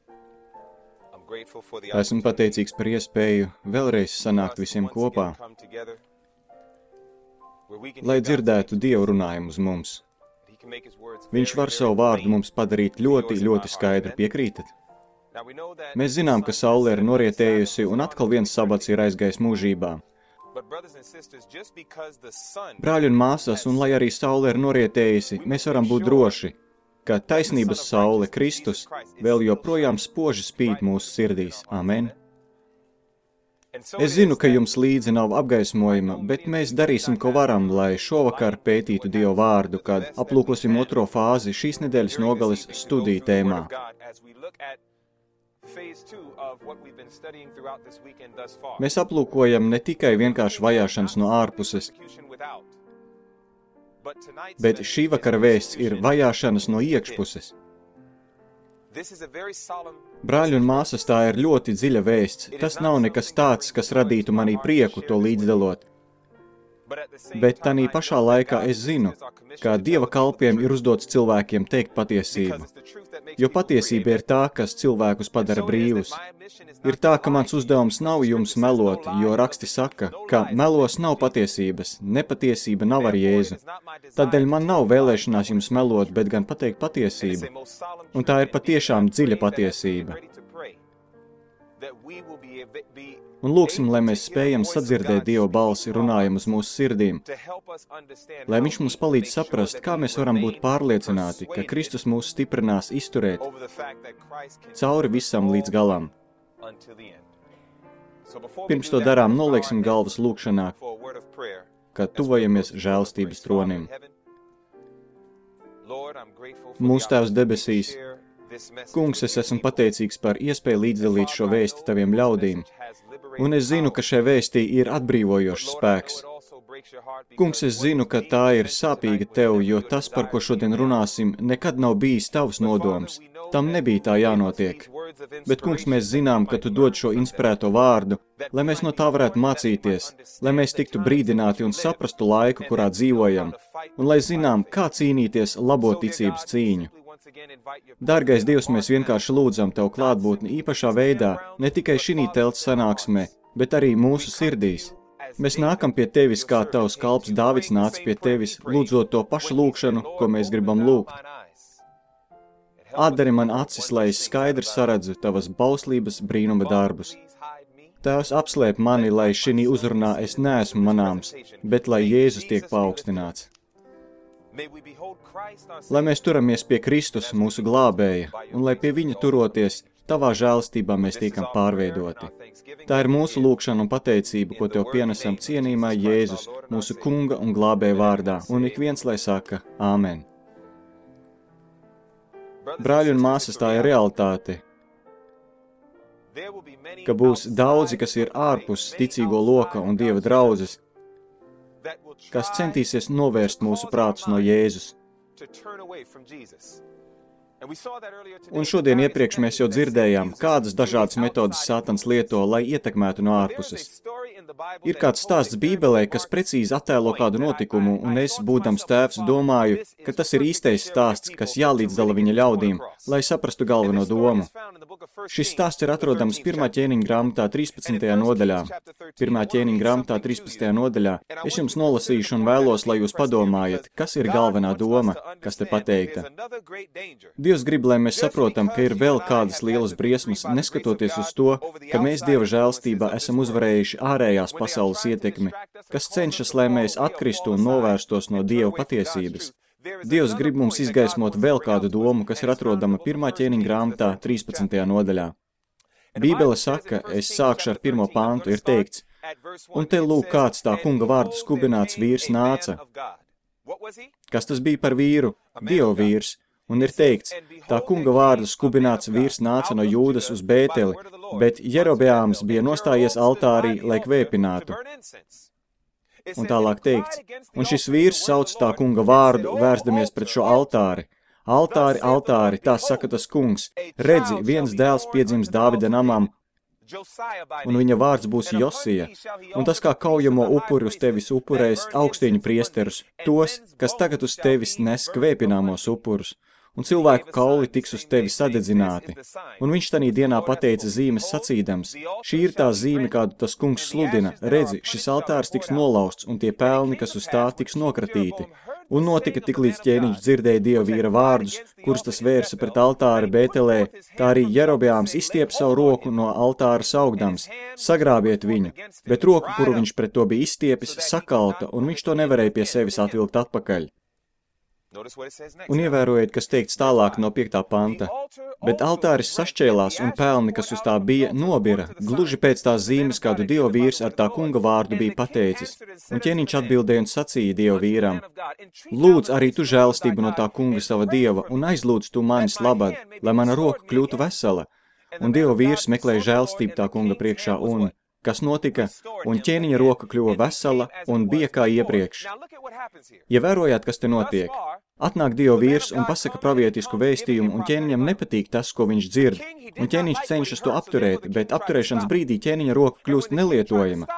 Esmu pateicīgs par iespēju vēlreiz sanākt visiem kopā, lai dzirdētu Dievu runājumu uz mums. Viņš var savu vārdu mums padarīt ļoti, ļoti skaidru, piekrītat? Mēs zinām, ka saule ir norietējusi un atkal viens sabats ir aizgājis mūžībā. Brāļi un māsas, un lai arī saule ir norietējusi, mēs varam būt droši, ka taisnības saule, Kristus, vēl joprojām spoži spīd mūsu sirdīs. Amen. Es zinu, ka jums līdzi nav apgaismojuma, bet mēs darīsim, ko varam, lai šovakar pētītu Dievu vārdu, kad aplūkosim otro fāzi šīs nedēļas nogales studiju tēmā. Mēs aplūkojam ne tikai vienkārši vajāšanas no ārpuses, bet šī vakara vēsts ir vajāšanas no iekšpuses. Brāļi un māsas, tā ir ļoti dziļa vēsts. Tas nav nekas tāds, kas radītu manī prieku to līdzdalot. Bet tanī pašā laikā es zinu, ka Dieva kalpiem ir uzdots cilvēkiem teikt patiesību. Jo patiesība ir tā, kas cilvēkus padara brīvus. Ir tā, ka mans uzdevums nav jums melot, jo raksti saka, ka melos nav patiesības, nepatiesība nav ar Jēzu. Tādēļ man nav vēlēšanās jums melot, bet gan pateikt patiesību. Un tā ir patiešām dziļa patiesība. Un lūksim, lai mēs spējam sadzirdēt Dieva balsi runājam uz mūsu sirdīm, lai Viņš mums palīdz saprast, kā mēs varam būt pārliecināti, ka Kristus mūs stiprinās izturēt cauri visam līdz galam. Pirms to darām, nolieksim galvas lūkšanā, kad tuvojamies žēlstības tronim. Mūsu Tēvs debesīs, Kungs, es esmu pateicīgs par iespēju līdzdalīt šo vēsti taviem ļaudīm, un es zinu, ka šai vēstī ir atbrīvojošs spēks. Kungs, es zinu, ka tā ir sāpīga tev, jo tas, par ko šodien runāsim, nekad nav bijis tavs nodoms. Tam nebija tā jānotiek. Bet, Kungs, mēs zinām, ka tu dod šo inspirēto vārdu, lai mēs no tā varētu mācīties, lai mēs tiktu brīdināti un saprastu laiku, kurā dzīvojam, un lai zinām, kā cīnīties labo ticības cīņu. Dārgais Dievs, mēs vienkārši lūdzam Tev klātbūtni īpašā veidā, ne tikai šī telts sanāksmē, bet arī mūsu sirdīs. Mēs nākam pie Tevis, kā Tavs kalps Dāvids nāca pie Tevis, lūdzot to pašu lūkšanu, ko mēs gribam lūgt. Atdari man acis, lai es skaidri saredzu Tavas bauslības brīnuma darbus. Tēvs, apslēp mani, lai šī uzrunā es neesmu manāms, bet lai Jēzus tiek paaugstināts. Lai mēs turamies pie Kristus, mūsu glābēja, un lai pie viņa turoties, Tavā žēlstībā mēs tiekam pārveidoti. Tā ir mūsu lūkšana un pateicība, ko Tev pienesam cienījumā Jēzus, mūsu kunga un glābēja vārdā, un ik viens, lai saka Āmen. Brāļi un māsas, tā ir realitāte, ka būs daudzi, kas ir ārpus ticīgo loka un Dieva draudzes, kas centīsies novērst mūsu prātus no Jēzus. Un šodien iepriekš mēs jau dzirdējām, kādas dažādas metodas Sātans lieto, lai ietekmētu no ārpuses. Ir kāds stāsts Bībelē, kas precīzi attēlo kādu notikumu, un es, būdams tēvs, domāju, ka tas ir īstais stāsts, kas jālīdzdala viņa ļaudīm, lai saprastu galveno domu. Šis stāsts ir atrodams 1. ķēniņa grāmatā 13. nodaļā. 1. ķēniņa grāmatā 13. nodaļā. Es jums nolasīšu un vēlos, lai jūs padomājat, kas ir galvenā doma, kas te pateikta. Dievs grib, lai mēs saprotam, ka ir vēl kādas lielas briesmas, neskatoties uz to, ka mēs Dieva žēlstībā esam uzvarējuši ārējās pasaules ietekmi, kas cenšas, lai mēs atkristu un novērstos no Dieva patiesības. Dievs grib mums izgaismot vēl kādu domu, kas ir atrodama 1. ķēniņa grāmatā 13. nodaļā. Bībele saka, es sākšu ar 1. pantu, ir teikts, un te lūk kāds tā kunga vārdu skubināts vīrs nāca. Kas tas bija par vīru? Dieva vīrs. Un ir teikts, tā kunga vārdu skubināts vīrs nāca no Jūdas uz Bēteli, bet Jerobeāms bija nostājies altārī, lai kvēpinātu. Un tālāk teikts, un šis vīrs sauc tā kunga vārdu, vērsdamies pret šo altāri. Altāri, altāri, tā saka tas kungs. Redzi, viens dēls piedzims Dāvida namam, un viņa vārds būs Josija, un tas kā kaujamo upuri uz tevis upurēs augstīņu priesterus, tos, kas tagad uz tevis nes kvēpināmos upurus. un cilvēku kauli tiks uz tevi sadedzināti. Un viņš tanī dienā pateica zīmes sacīdams, šī ir tā zīme, kādu tas kungs sludina, redzi, šis altārs tiks nolausts, un tie pelni, kas uz tā tiks nokratīti. Un notika tik līdz ķēniņš dzirdēja Dieva vīra vārdus, kurus tas vērsa pret altāri Bētelē, tā arī Jerobeāms izstiep savu roku no altāra saugdams, sagrābiet viņu, bet roku, kuru viņš pret to bija izstiepis, sakalta, un viņš to nevarēja pie sevis atvilkt atpakaļ. Un ievērojiet, kas teikts tālāk no 5. panta. Bet altāris sašķēlās un pelni, kas uz tā bija, nobira, gluži pēc tās zīmes, kādu Dieva vīrs ar tā kunga vārdu bija pateicis. Un ķēniņš atbildēja un sacīja Dieva vīram, lūdz arī tu žēlstību no tā kunga sava Dieva un aizlūdz tu manis labad, lai mana roka kļūtu vesela. Un Dieva vīrs meklēja žēlstību tā kunga priekšā un, kas notika, un ķēniņa roka kļuva vesela un bija kā iepriekš. Ievērojāt, kas te notiek? Atnāk Dieva vīrs un pasaka pravietisku vēstījumu, un ķēniņam nepatīk tas, ko viņš dzird. Un ķēniņš cenšas to apturēt, bet apturēšanas brīdī ķēniņa roka kļūst nelietojama.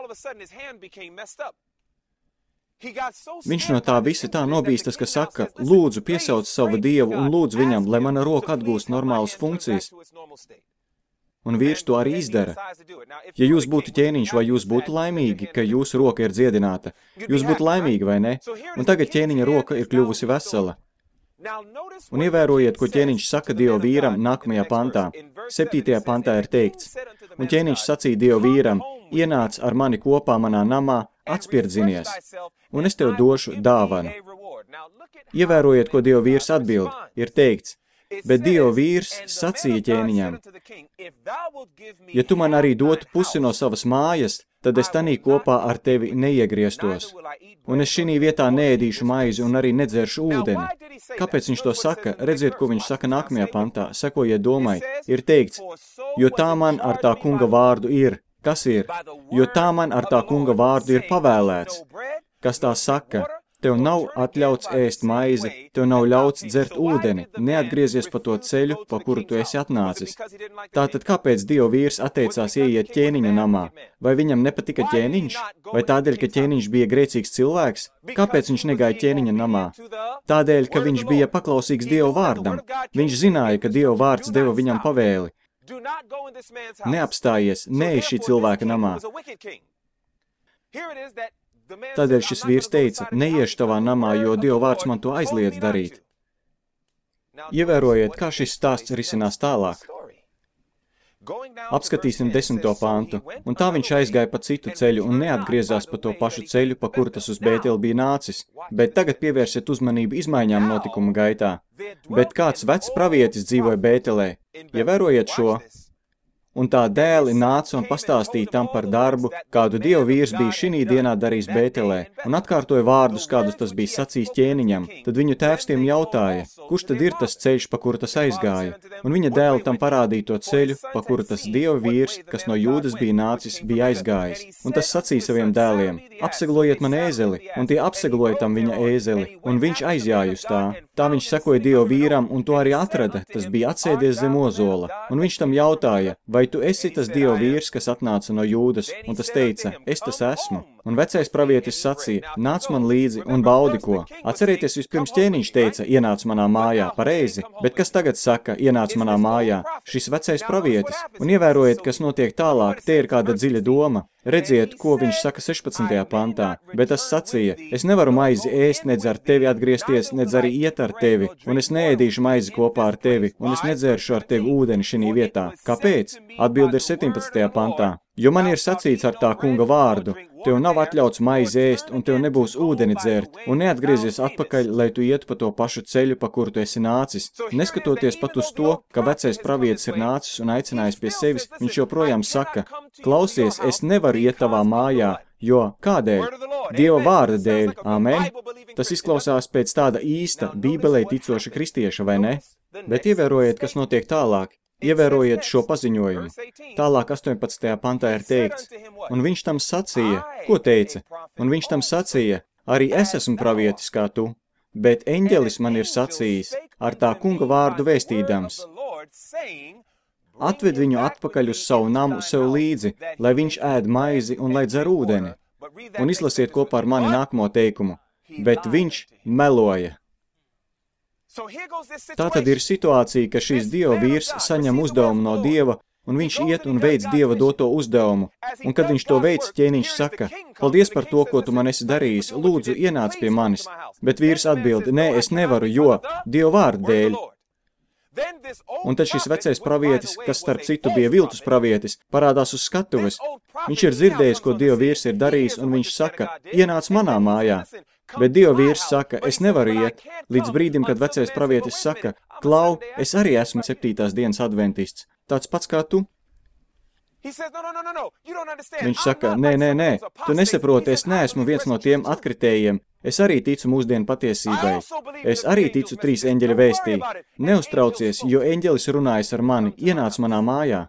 Viņš no tā visa tā nobīstas, ka saka, lūdzu piesauc savu Dievu un lūdzu viņam, lai mana roka atgūst normālas funkcijas. Un vīrs to arī izdara. Ja jūs būtu ķēniņš, vai jūs būtu laimīgi, ka jūsu roka ir dziedināta? Jūs būtu laimīgi, vai ne? Un tagad ķēniņa roka ir kļuvusi vesela. Un ievērojiet, ko ķēniņš saka Dieva vīram nākamajā pantā. 7. pantā ir teikts, un ķēniņš sacīja Dieva vīram, ienāc ar mani kopā manā namā, atspirdzinies, un es tev došu dāvanu. Ievērojiet, ko Dieva vīrs atbild, ir teikts, bet Dieva vīrs sacīja ķēniņam, ja tu man arī dotu pusi no savas mājas, tad es tanī kopā ar tevi neiegrieztos. Un es šinī vietā neēdīšu maizi un arī nedzeršu ūdeni. Kāpēc viņš to saka? Redziet, ko viņš saka nākamajā pantā. Sekojiet domai. Ir teikts, jo tā man ar tā kunga vārdu ir. Kas ir? Jo tā man ar tā kunga vārdu ir pavēlēts. Kas tā saka? Tev nav atļauts ēst maizi, tev nav ļauts dzert ūdeni, neatgriezies pa to ceļu, pa kuru tu esi atnācis. Tātad kāpēc Dieva vīrs atteicās ieiet ķēniņa namā? Vai viņam nepatika ķēniņš? Vai tādēļ, ka ķēniņš bija grēcīgs cilvēks? Kāpēc viņš negāja ķēniņa namā? Tādēļ, ka viņš bija paklausīgs Dieva vārdam. Viņš zināja, ka Dieva vārds deva viņam pavēli. Neapstājies, neej šī cilvēka namā. Tādēļ šis vīrs teica, neiešu tavā namā, jo Dieva vārds man to aizliedz darīt. Ievērojiet, kā šis stāsts risinās tālāk. Apskatīsim 10. pantu, un tā viņš aizgāja pa citu ceļu un neatgriezās pa to pašu ceļu, pa kuru tas uz Bēteli bija nācis. Bet tagad pievērsiet uzmanību izmaiņām notikuma gaitā. Bet kāds vecs pravietis dzīvoja Bētelē. Ievērojiet šo. Un tā dēli nāca un pastāstīja tam par darbu, kādu Dieva vīrs bija šinī dienā darījis Bētelē, un atkārtoja vārdus, kādus tas bija sacījis ķēniņam. Tad viņu tēvs tiem jautāja, kurš tad ir tas ceļš, pa kuru tas aizgāja? Un viņa dēli tam parādīja to ceļu, pa kuru tas Dieva vīrs, kas no Jūdas bija nācis, bija aizgājis. Un tas sacīja saviem dēliem, apseglojiet man ēzeli, un tie apsegloja tam viņa ēzeli, un viņš aizjāja uz tā. Tā viņš sekoja Dieva vīram, un to arī atrada, tas bija atsēdies zem ozola. Un viņš tam jautāja, vai tu esi tas Dieva vīrs, kas atnāca no Jūdas? Un tas teica, es tas esmu. Un vecais pravietis sacīja, nāc man līdzi un baudi ko. Atcerieties, vispirms ķēniņš teica, ienāc manā mājā, pareizi, bet kas tagad saka, ienāc manā mājā? Šis vecais pravietis. Un ievērojiet, kas notiek tālāk, te ir kāda dziļa doma. Redziet, ko viņš saka 16. pantā, bet tas sacīja, es nevaru maizi ēst, nedz ar tevi atgriezties, nedz arī iet ar tevi, un es neēdīšu maizi kopā ar tevi, un es nedzēršu ar tevi ūdeni šinī vietā. Kāpēc? Atbilde ir 17. pantā. Jo man ir sacīts ar tā kunga vārdu, tev nav atļauts maizi ēst, un tev nebūs ūdeni dzert, un neatgriezies atpakaļ, lai tu ietu pa to pašu ceļu, pa kuru tu esi nācis. Neskatoties pat uz to, ka vecais pravietis ir nācis un aicinājis pie sevis, viņš joprojām saka, klausies, es nevaru iet tavā mājā, jo kādēļ? Dieva vārda dēļ, amen? Tas izklausās pēc tāda īsta, Bībelē ticoša kristieša, vai ne? Bet ievērojiet, kas notiek tālāk. Ievērojiet šo paziņojumu. Tālāk 18. pantā ir teikts, un viņš tam sacīja, ko teica? Un viņš tam sacīja, arī es esmu pravietis kā tu, bet eņģelis man ir sacījis, ar tā kunga vārdu vēstīdams. Atved viņu atpakaļ uz savu namu sev līdzi, lai viņš ēd maizi un lai dzer ūdeni. Un izlasiet kopā ar mani nākamo teikumu, bet viņš meloja. Tā tad ir situācija, ka šīs Dieva vīrs saņem uzdevumu no Dieva, un viņš iet un veic Dieva doto uzdevumu. Un kad viņš to veic, ķēniņš saka, paldies par to, ko tu man esi darījis, lūdzu, ienāc pie manis. Bet vīrs atbild, nē, es nevaru, jo Dieva vārda dēļ. Un tad šis vecais pravietis, kas starp citu bija viltus pravietis, parādās uz skatuves. Viņš ir dzirdējis, ko Dieva vīrs ir darījis, un viņš saka, ienāc manā mājā. Bet Dieva vīrs saka, es nevaru iet, līdz brīdim, kad vecais pravietis saka, klau, es arī esmu 7. dienas adventists, tāds pats kā tu. Viņš saka, nē, tu nesaproti, es neesmu viens no tiem atkritējiem, es arī ticu mūsdienu patiesībai, es arī ticu 3 eņģeļa vēstī. Neuztraucies, jo eņģelis runājas ar mani, ienāc manā mājā.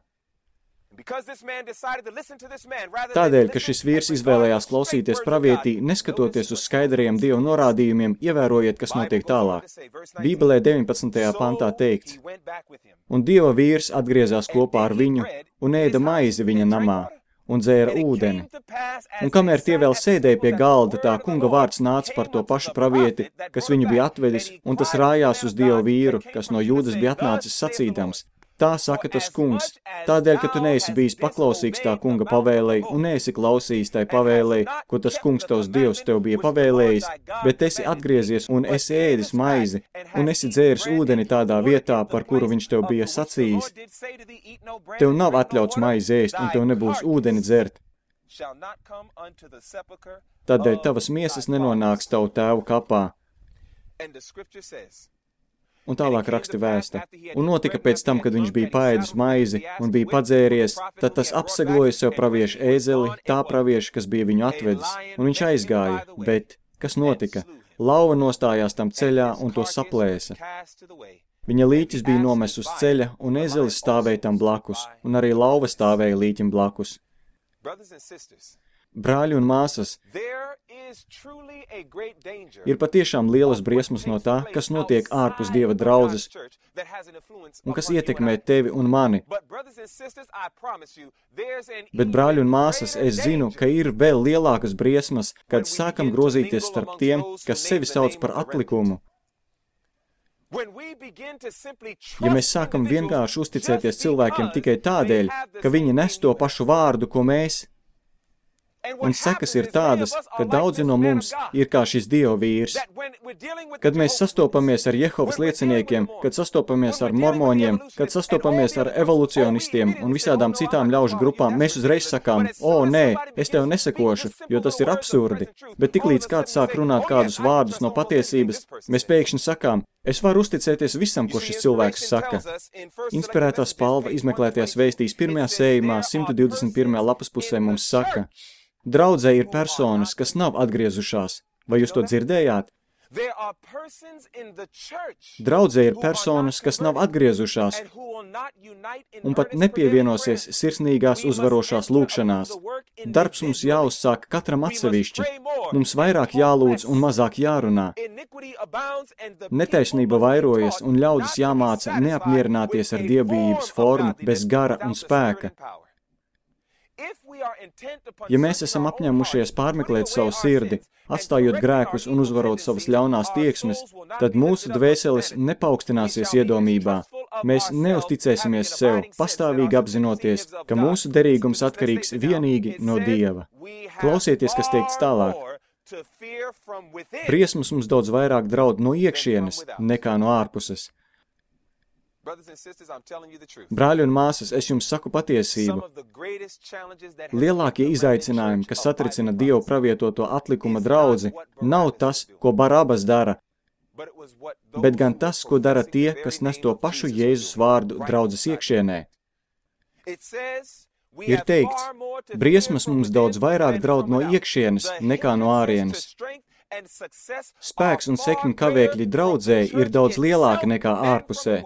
Tādēļ, ka šis vīrs izvēlējās klausīties pravietī, neskatoties uz skaidrajiem Dieva norādījumiem, ievērojiet, kas notiek tālāk. Bībelē 19. pantā teikts, un Dieva vīrs atgriezās kopā ar viņu un ēda maizi viņa namā un dzēra ūdeni. Un kamēr tie vēl sēdēja pie galda, tā kunga vārds nāca par to pašu pravieti, kas viņu bija atvedis, un tas rājās uz Dieva vīru, kas no Jūdas bija atnācis sacīdams. Tā saka tas kungs, tādēļ, ka tu neesi bijis paklausīgs tā kunga pavēlei un neesi klausījis tai pavēlei, ko tas kungs tavs Dievs tev bija pavēlējis, bet esi atgriezies un esi ēdis maizi un esi dzēris ūdeni tādā vietā, par kuru viņš tev bija sacījis. Tev nav atļauts maizi ēst un tev nebūs ūdeni dzert. Tādēļ tavas miesas nenonāks tavu tēvu kapā. Un tālāk raksti vēsta. Un notika pēc tam, kad viņš bija paēdis maizi un bija padzēries, tad tas apsegloja sev praviešu ēzeli, tā pravieša, kas bija viņu atvedis, un viņš aizgāja, bet kas notika? Lauva nostājās tam ceļā un to saplēsa. Viņa līķis bija nomests uz ceļa, un ēzelis stāvēja tam blakus, un arī lauva stāvēja līķim blakus. Brāļi un māsas, ir patiešām lielas briesmas no tā, kas notiek ārpus Dieva draudzes un kas ietekmē tevi un mani. Bet, brāļi un māsas, es zinu, ka ir vēl lielākas briesmas, kad sākam grozīties starp tiem, kas sevi sauc par atlikumu. Ja mēs sākam vienkārši uzticēties cilvēkiem tikai tādēļ, ka viņi nes to pašu vārdu, ko mēs, un sekas ir tādas, ka daudzi no mums ir kā šis Dieva vīrs. Kad mēs sastopamies ar Jehovas lieciniekiem, kad sastopamies ar mormoņiem, kad sastopamies ar evolucionistiem un visādām citām ļaužu grupām, mēs uzreiz sakām, nē, es tev nesakošu, jo tas ir absurdi. Bet tiklīdz kāds sāk runāt kādus vārdus no patiesības, mēs pēkšņi sakām, es varu uzticēties visam, ko šis cilvēks saka. Inspirētā spalva izmeklētajās vēstīs 1. sējumā 121. lapas pusē mums saka, draudzē ir personas, kas nav atgriezušās. Vai jūs to dzirdējāt? Draudzē ir personas, kas nav atgriezušās un pat nepievienosies sirsnīgās uzvarošās lūgšanās. Darbs mums jāuzsāk katram atsevišķi. Mums vairāk jālūdz un mazāk jārunā. Netaisnība vairojas un ļaudis jāmāca neapmierināties ar dievbijības formu bez gara un spēka. Ja mēs esam apņēmušies pārmeklēt savu sirdi, atstājot grēkus un uzvarot savas ļaunās tieksmes, tad mūsu dvēseles nepaukstināsies iedomībā. Mēs neusticēsimies sev, pastāvīgi apzinoties, ka mūsu derīgums atkarīgs vienīgi no Dieva. Klausieties, kas teikts tālāk. Briesmas mums daudz vairāk draud no iekšienes nekā no ārpuses. Brāļi un māsas, es jums saku patiesību. Lielākie izaicinājumi, kas satricina Dievu pravietoto atlikuma draudzi, nav tas, ko Barabas dara, bet gan tas, ko dara tie, kas nes to pašu Jēzus vārdu draudzes iekšienē. Ir teikts, briesmas mums daudz vairāk draud no iekšienes nekā no ārienes. Spēks un sekņu kavēkļi draudzē ir daudz lielāki nekā ārpusē.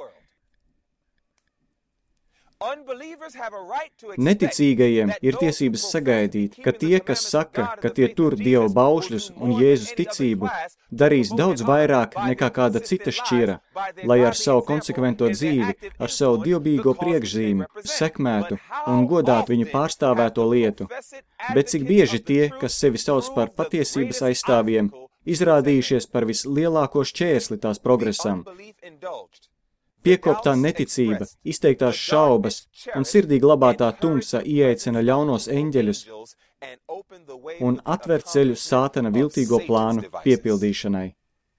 Neticīgajiem ir tiesības sagaidīt, ka tie, kas saka, ka tie tur Dieva baušļus un Jēzus ticību, darīs daudz vairāk nekā kāda cita šķira, lai ar savu konsekvento dzīvi, ar savu dievbijīgo priekšzīmi, sekmētu un godātu viņu pārstāvēto lietu. Bet cik bieži tie, kas sevi sauc par patiesības aizstāvjiem, izrādījušies par vislielāko šķērsli tās progresam. Piekoptā neticība, izteiktās šaubas un sirdī glabātā tumsa ieaicina ļaunos eņģeļus un atver ceļu Sātana viltīgo plānu piepildīšanai.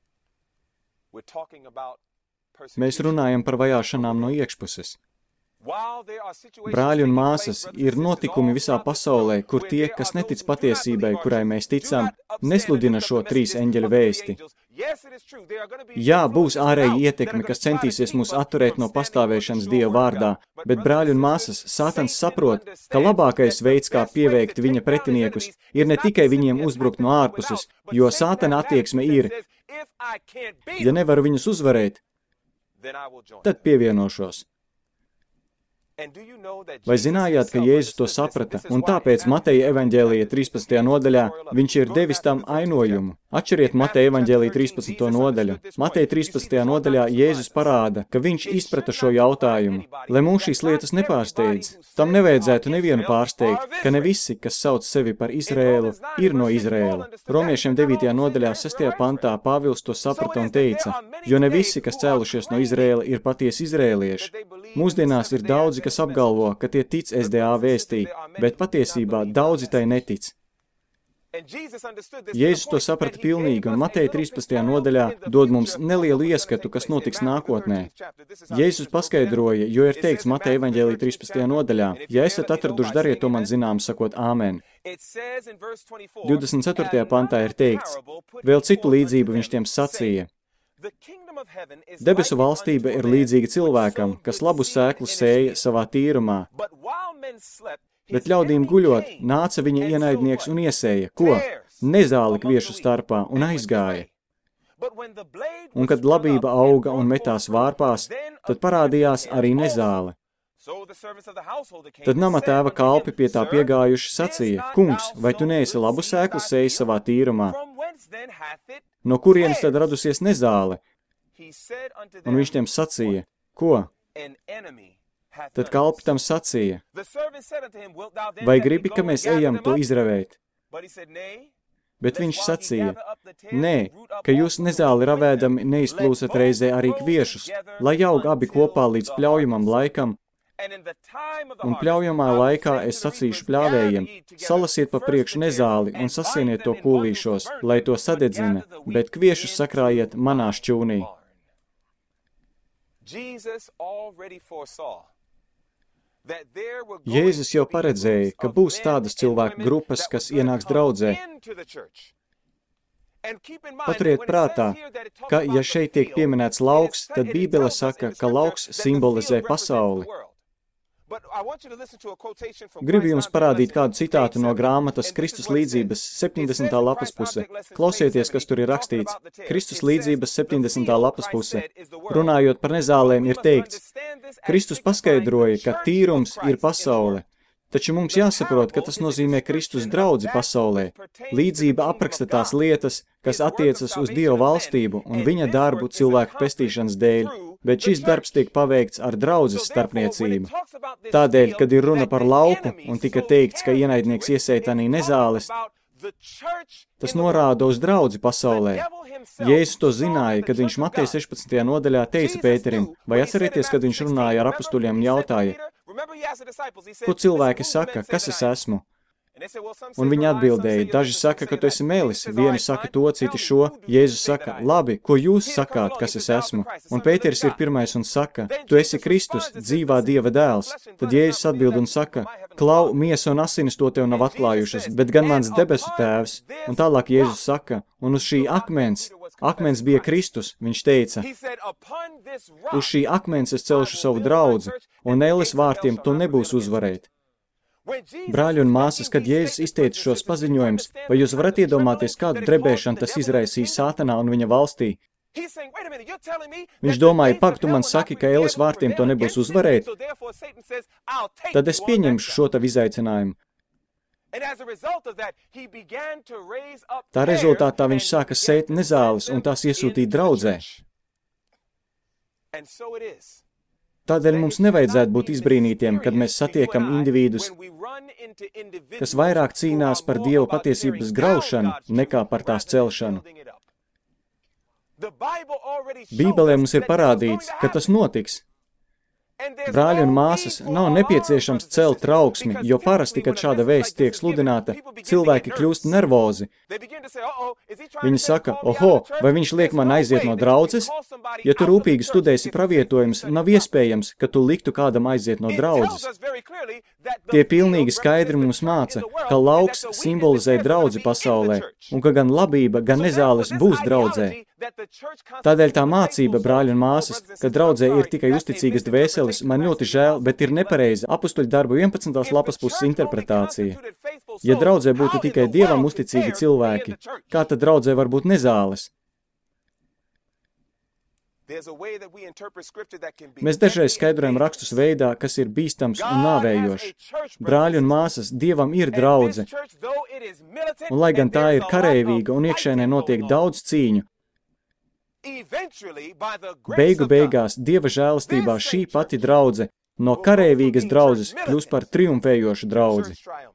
Mēs runājam par vajāšanām no iekšpuses. Brāļi un māsas, ir notikumi visā pasaulē, kur tie, kas netic patiesībai, kurai mēs ticam, nesludina šo 3 eņģeļu vēsti. Jā, būs ārēji ietekme, kas centīsies mūs atturēt no pastāvēšanas Dieva vārdā, bet brāļi un māsas, Sātans saprot, ka labākais veids, kā pieveikt viņa pretiniekus, ir ne tikai viņiem uzbrukt no ārpuses, jo Sātana attieksme ir, ja nevaru viņus uzvarēt, tad pievienošos. Vai zinājāt, ka Jēzus to saprata, un tāpēc Mateja evaņģēlija 13. nodaļā viņš ir devis tam ainojumu? Atšķiriet Mateja evaņģēlija 13. nodaļu. Mateja 13. nodaļā Jēzus parāda, ka viņš izprata šo jautājumu. Lai mūs šīs lietas nepārsteidz, tam nevajadzētu nevienu pārsteigt, ka ne visi, kas sauc sevi par Izrēlu, ir no Izrēla. Romiešiem 9. nodaļā 6. pantā Pāvils to saprata un teica, jo ne visi, kas cēlušies no Izrēla, ir patiesi izrēlieši. Mūsdienās ir daudzi, kas apgalvo, ka tie tic SDA vēstī, bet patiesībā daudzi tai netic. Jēzus to saprata pilnīgi, un Mateja 13. nodaļā dod mums nelielu ieskatu, kas notiks nākotnē. Jēzus paskaidroja, jo ir teikts Mateja evaņģēlija 13. nodaļā, ja esat atraduši, dariet to man zinām, sakot āmen. 24. pantā ir teikts, vēl citu līdzību viņš tiem sacīja. Debesu valstība ir līdzīga cilvēkam, kas labu sēklu sēja savā tīrumā, bet ļaudīm guļot, nāca viņa ienaidnieks un iesēja, ko? Nezāli kviešu starpā un aizgāja. Un kad labība auga un metās vārpās, tad parādījās arī nezāle. Tad nama tēva kalpi pie tā piegājuši sacīja, kungs, vai tu neesi labu sēklu sēji savā tīrumā? No kurienes tad radusies nezāle? Un viņš tiem sacīja, ko? Tad kalpi tam sacīja, vai gribi, ka mēs ejam to izravēt? Bet viņš sacīja, nē, ka jūs nezāli ravēdami neizplūsat reizē arī kviešus, lai aug abi kopā līdz pļaujamam laikam, un pļaujamā laikā es sacīšu pļāvējiem, salasiet pa priekšu nezāli un sasieniet to kūlīšos, lai to sadedzina, bet kviešus sakrājiet manā šķūnī. Jēzus jau paredzēja, ka būs tādas cilvēku grupas, kas ienāks draudzē. Paturiet prātā, ka, ja šeit tiek pieminēts lauks, tad Bībele saka, ka lauks simbolizē pasauli. Gribu jums parādīt kādu citātu no grāmatas Kristus līdzības 70. lapas puse. Klausieties, kas tur ir rakstīts. Kristus līdzības 70. lapas puse. Runājot par nezālēm ir teikts, Kristus paskaidroja, ka tīrums ir pasaule. Taču mums jāsaprot, ka tas nozīmē Kristus draudzi pasaulē. Līdzība apraksta tās lietas, kas attiecas uz Dieva valstību un viņa darbu cilvēku pestīšanas dēļ, bet šis darbs tiek paveikts ar draudzes starpniecību. Tādēļ, kad ir runa par lauku un tika teikts, ka ienaidnieks iesētanī nezāles, tas norāda uz draudzi pasaulē. Jēzus to zināja, kad viņš Mateja 16. nodaļā teica Pēterim, vai atcerieties, kad viņš runāja ar apustuļiem un jautāja, ko cilvēki saka, kas es esmu? Un viņi atbildēja, daži saka, ka tu esi melis, vieni saka to, citi šo. Jēzus saka, labi, ko jūs sakāt, kas es esmu? Un Pēteris ir pirmais un saka, tu esi Kristus, dzīvā Dieva dēls. Tad Jēzus atbild un saka, klau, miesa un asinis to tev nav atklājušas, bet gan mans debesu tēvs. Un tālāk Jēzus saka, un uz šī akmens bija Kristus, viņš teica, uz šī akmens es celšu savu draudzi, un ēles vārtiem to nebūs uzvarēt. Brāļi un māsas, kad Jēzus izteica šos paziņojumus, vai jūs varat iedomāties, kādu drebēšanu tas izraisīja Sātanā un viņa valstī? Viņš domāja, pak, tu man saki, ka ēles vārtiem to nebūs uzvarēt? Tad es pieņemšu šo tavu izaicinājumu. Tā rezultātā viņš sāka sēt nezāles un tās iesūtīt draudzē. Tādēļ mums nevajadzētu būt izbrīnītiem, kad mēs satiekam individus, kas vairāk cīnās par Dieva patiesības graušanu nekā par tās celšanu. Bībelē mums ir parādīts, ka tas notiks. Brāļi un māsas, nav nepieciešams celt trauksmi, jo parasti, kad šāda vēsts tiek sludināta, cilvēki kļūst nervozi. Viņi saka, oho, vai viņš liek man aiziet no draudzes? Ja tu rūpīgi studēsi pravietojumus, nav iespējams, ka tu liktu kādam aiziet no draudzes. Tie pilnīgi skaidri mums māca, ka lauks simbolizē draudzi pasaulē, un ka gan labība, gan nezāles būs draudzē. Tādēļ tā mācība, brāļi un māsas, ka draudzē ir tikai uzticīgas dvēseles, man ļoti žēl, bet ir nepareiza Apustuļu darbu 11. lapas puses interpretācija. Ja draudzē būtu tikai Dievam uzticīgi cilvēki, kā tad draudzē var būt nezāles? Mēs dažreiz skaidrojam rakstus veidā, kas ir bīstams un nāvējošs. Brāļi un māsas, Dievam ir draudze, un lai gan tā ir kareivīga un iekšēnē notiek daudz cīņu, beigu beigās Dieva žēlastībā šī pati draudze no kareivīgas draudzes kļūs par triumfējošu draudzi.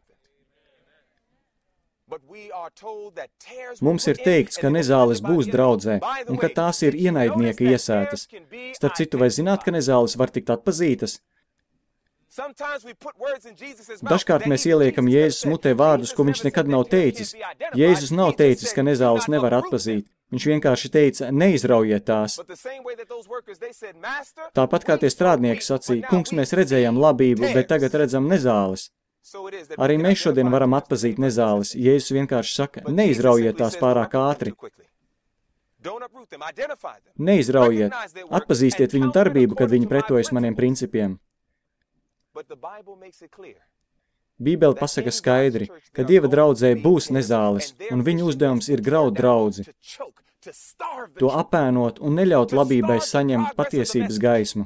Mums ir teikts, ka nezāles būs draudzē, un ka tās ir ienaidnieka iesētas. Starp citu, vai zināt, ka nezāles var tikt atpazītas? Dažkārt mēs ieliekam Jēzus mutē vārdus, ko viņš nekad nav teicis. Jēzus nav teicis, ka nezāles nevar atpazīt. Viņš vienkārši teica, neizraujiet tās. Tāpat kā tie strādnieki sacīja, kungs, mēs redzējām labību, bet tagad redzam nezāles. Arī mēs šodien varam atpazīt nezāles. Jēzus vienkārši saka, neizraujiet tās pārāk ātri. Neizraujiet, atpazīstiet viņu darbību, kad viņi pretojas maniem principiem. Bībele pasaka skaidri, ka Dieva draudzē būs nezāles, un viņu uzdevums ir graut draudzi, to apēnot un neļaut labībai saņemt patiesības gaismu.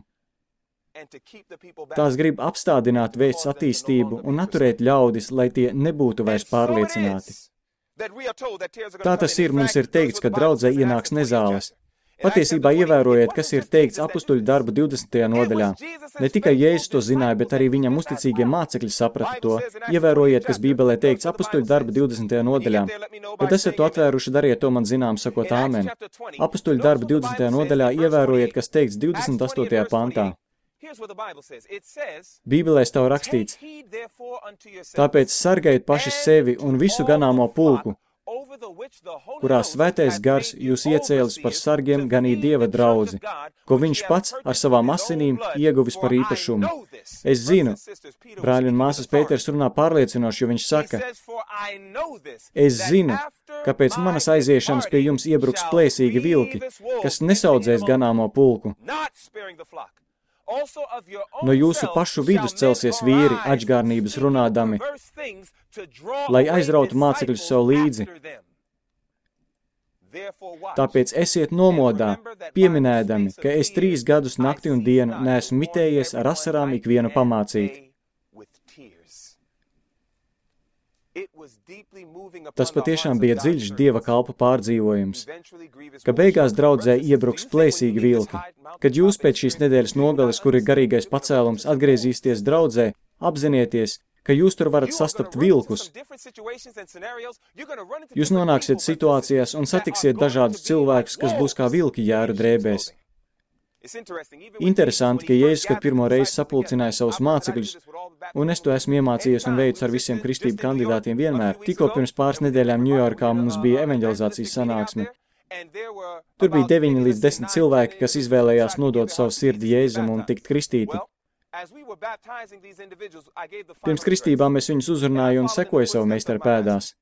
Tās grib apstādināt vēsts attīstību un atturēt ļaudis, lai tie nebūtu vairs pārliecināti. Tā tas ir, mums ir teikts, ka draudzē ienāks nezāles. Patiesībā ievērojiet, kas ir teikts Apustuļu darbu 20. nodaļā. Ne tikai Jēzus to zināja, bet arī viņam uzticīgie mācekļi saprata to. Ievērojiet, kas Bībelē teikts Apustuļu darbu 20. nodaļā. Kad esat to atvēruši, dariet to man zinām, sakot āmen. Apustuļu darbu 20. nodaļā ievērojiet, kas teikts 28. pantā. Bībelē stāv rakstīts, tāpēc sargājiet paši sevi un visu ganāmo pulku, kurā svētais gars jūs iecēlis par sargiem ganīt Dieva draudzi, ko viņš pats ar savām asinīm ieguvis par īpašumu. Es zinu, brāļi un māsas Pēters runā pārliecinoši, jo viņš saka, es zinu, ka pēc manas aiziešanas pie jums iebruks plēsīgi vilki, kas nesaudzēs ganāmo pulku. No jūsu pašu vidus celsies vīri, atžgārnības runādami, lai aizrautu mācekļus sev līdzi. Tāpēc esiet nomodā, pieminēdami, ka es 3 gadus nakti un dienu neesmu mitējies ar asarām ikvienu pamācīt. Tas patiešām bija dziļš Dieva kalpa pārdzīvojums, ka beigās draudzē iebruks plēsīgi vilki. Kad jūs pēc šīs nedēļas nogales, kur ir garīgais pacēlums, atgriezīsieties draudzē, apzinieties, ka jūs tur varat sastapt vilkus. Jūs nonāksiet situācijās un satiksiet dažādus cilvēkus, kas būs kā vilki jēru drēbēs. Interesanti, ka Jēzus, kad pirmo reizi sapulcināja savus mācekļus, un es to esmu iemācījies un veicu ar visiem kristību kandidātiem vienmēr, tikko pirms pāris nedēļām Ņujorkā mums bija evaņģelizācijas sanāksme. Tur bija 9 līdz 10 cilvēki, kas izvēlējās nodot savu sirdi Jēzum un tikt kristīti. Pirms kristībām es viņus uzrunāju un sekoju savu meistaru pēdās.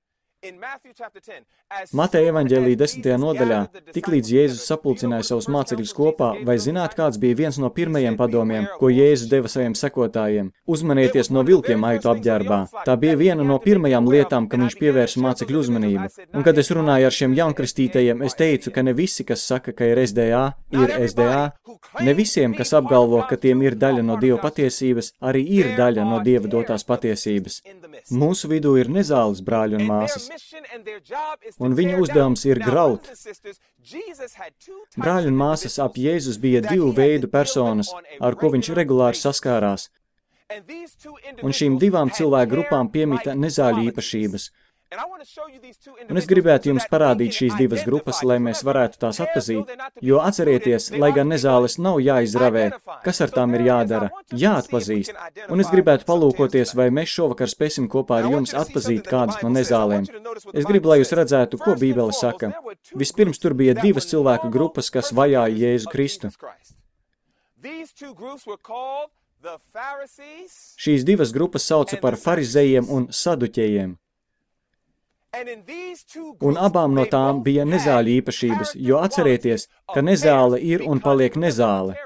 Mateja evaņģēlija 10. nodaļā, tiklīdz Jēzus sapulcināja savus mācekļus kopā, vai zināt, kāds bija viens no pirmajiem padomiem, ko Jēzus deva saviem sekotājiem? Uzmanieties no vilkiem aitu apģērbā. Tā bija viena no pirmajām lietām, kam viņš pievērsa mācekļu uzmanību. Un kad es runāju ar šiem jaunkristītajiem, es teicu, ka ne visi, kas saka, ka ir SDA, ir SDA. Ne visiem, kas apgalvo, ka tiem ir daļa no Dieva patiesības, arī ir daļa no Dieva dotās patiesības. Mūsu vidū ir nezāles, brāļi un māsas. Un viņa uzdevums ir graut. Brāļi un māsas ap Jēzus bija 2 veidu personas, ar ko viņš regulāri saskārās. Un šīm 2 cilvēku grupām piemita nezāļu īpašības. Un es gribētu jums parādīt šīs divas grupas, lai mēs varētu tās atpazīt, jo atcerieties, lai gan nezāles nav jāizravē, kas ar tām ir jādara, jāatpazīst. Un es gribētu palūkoties, vai mēs šovakar spēsim kopā ar jums atpazīt kādas no nezālēm. Es gribu, lai jūs redzētu, ko Bībele saka. Vispirms tur bija divas cilvēku grupas, kas vajāja Jēzu Kristu. Šīs divas grupas sauca par farizejiem un saduķejiem. Un abām no tām bija nezāļu īpašības, jo atcerieties, ka nezāle ir un paliek nezāle.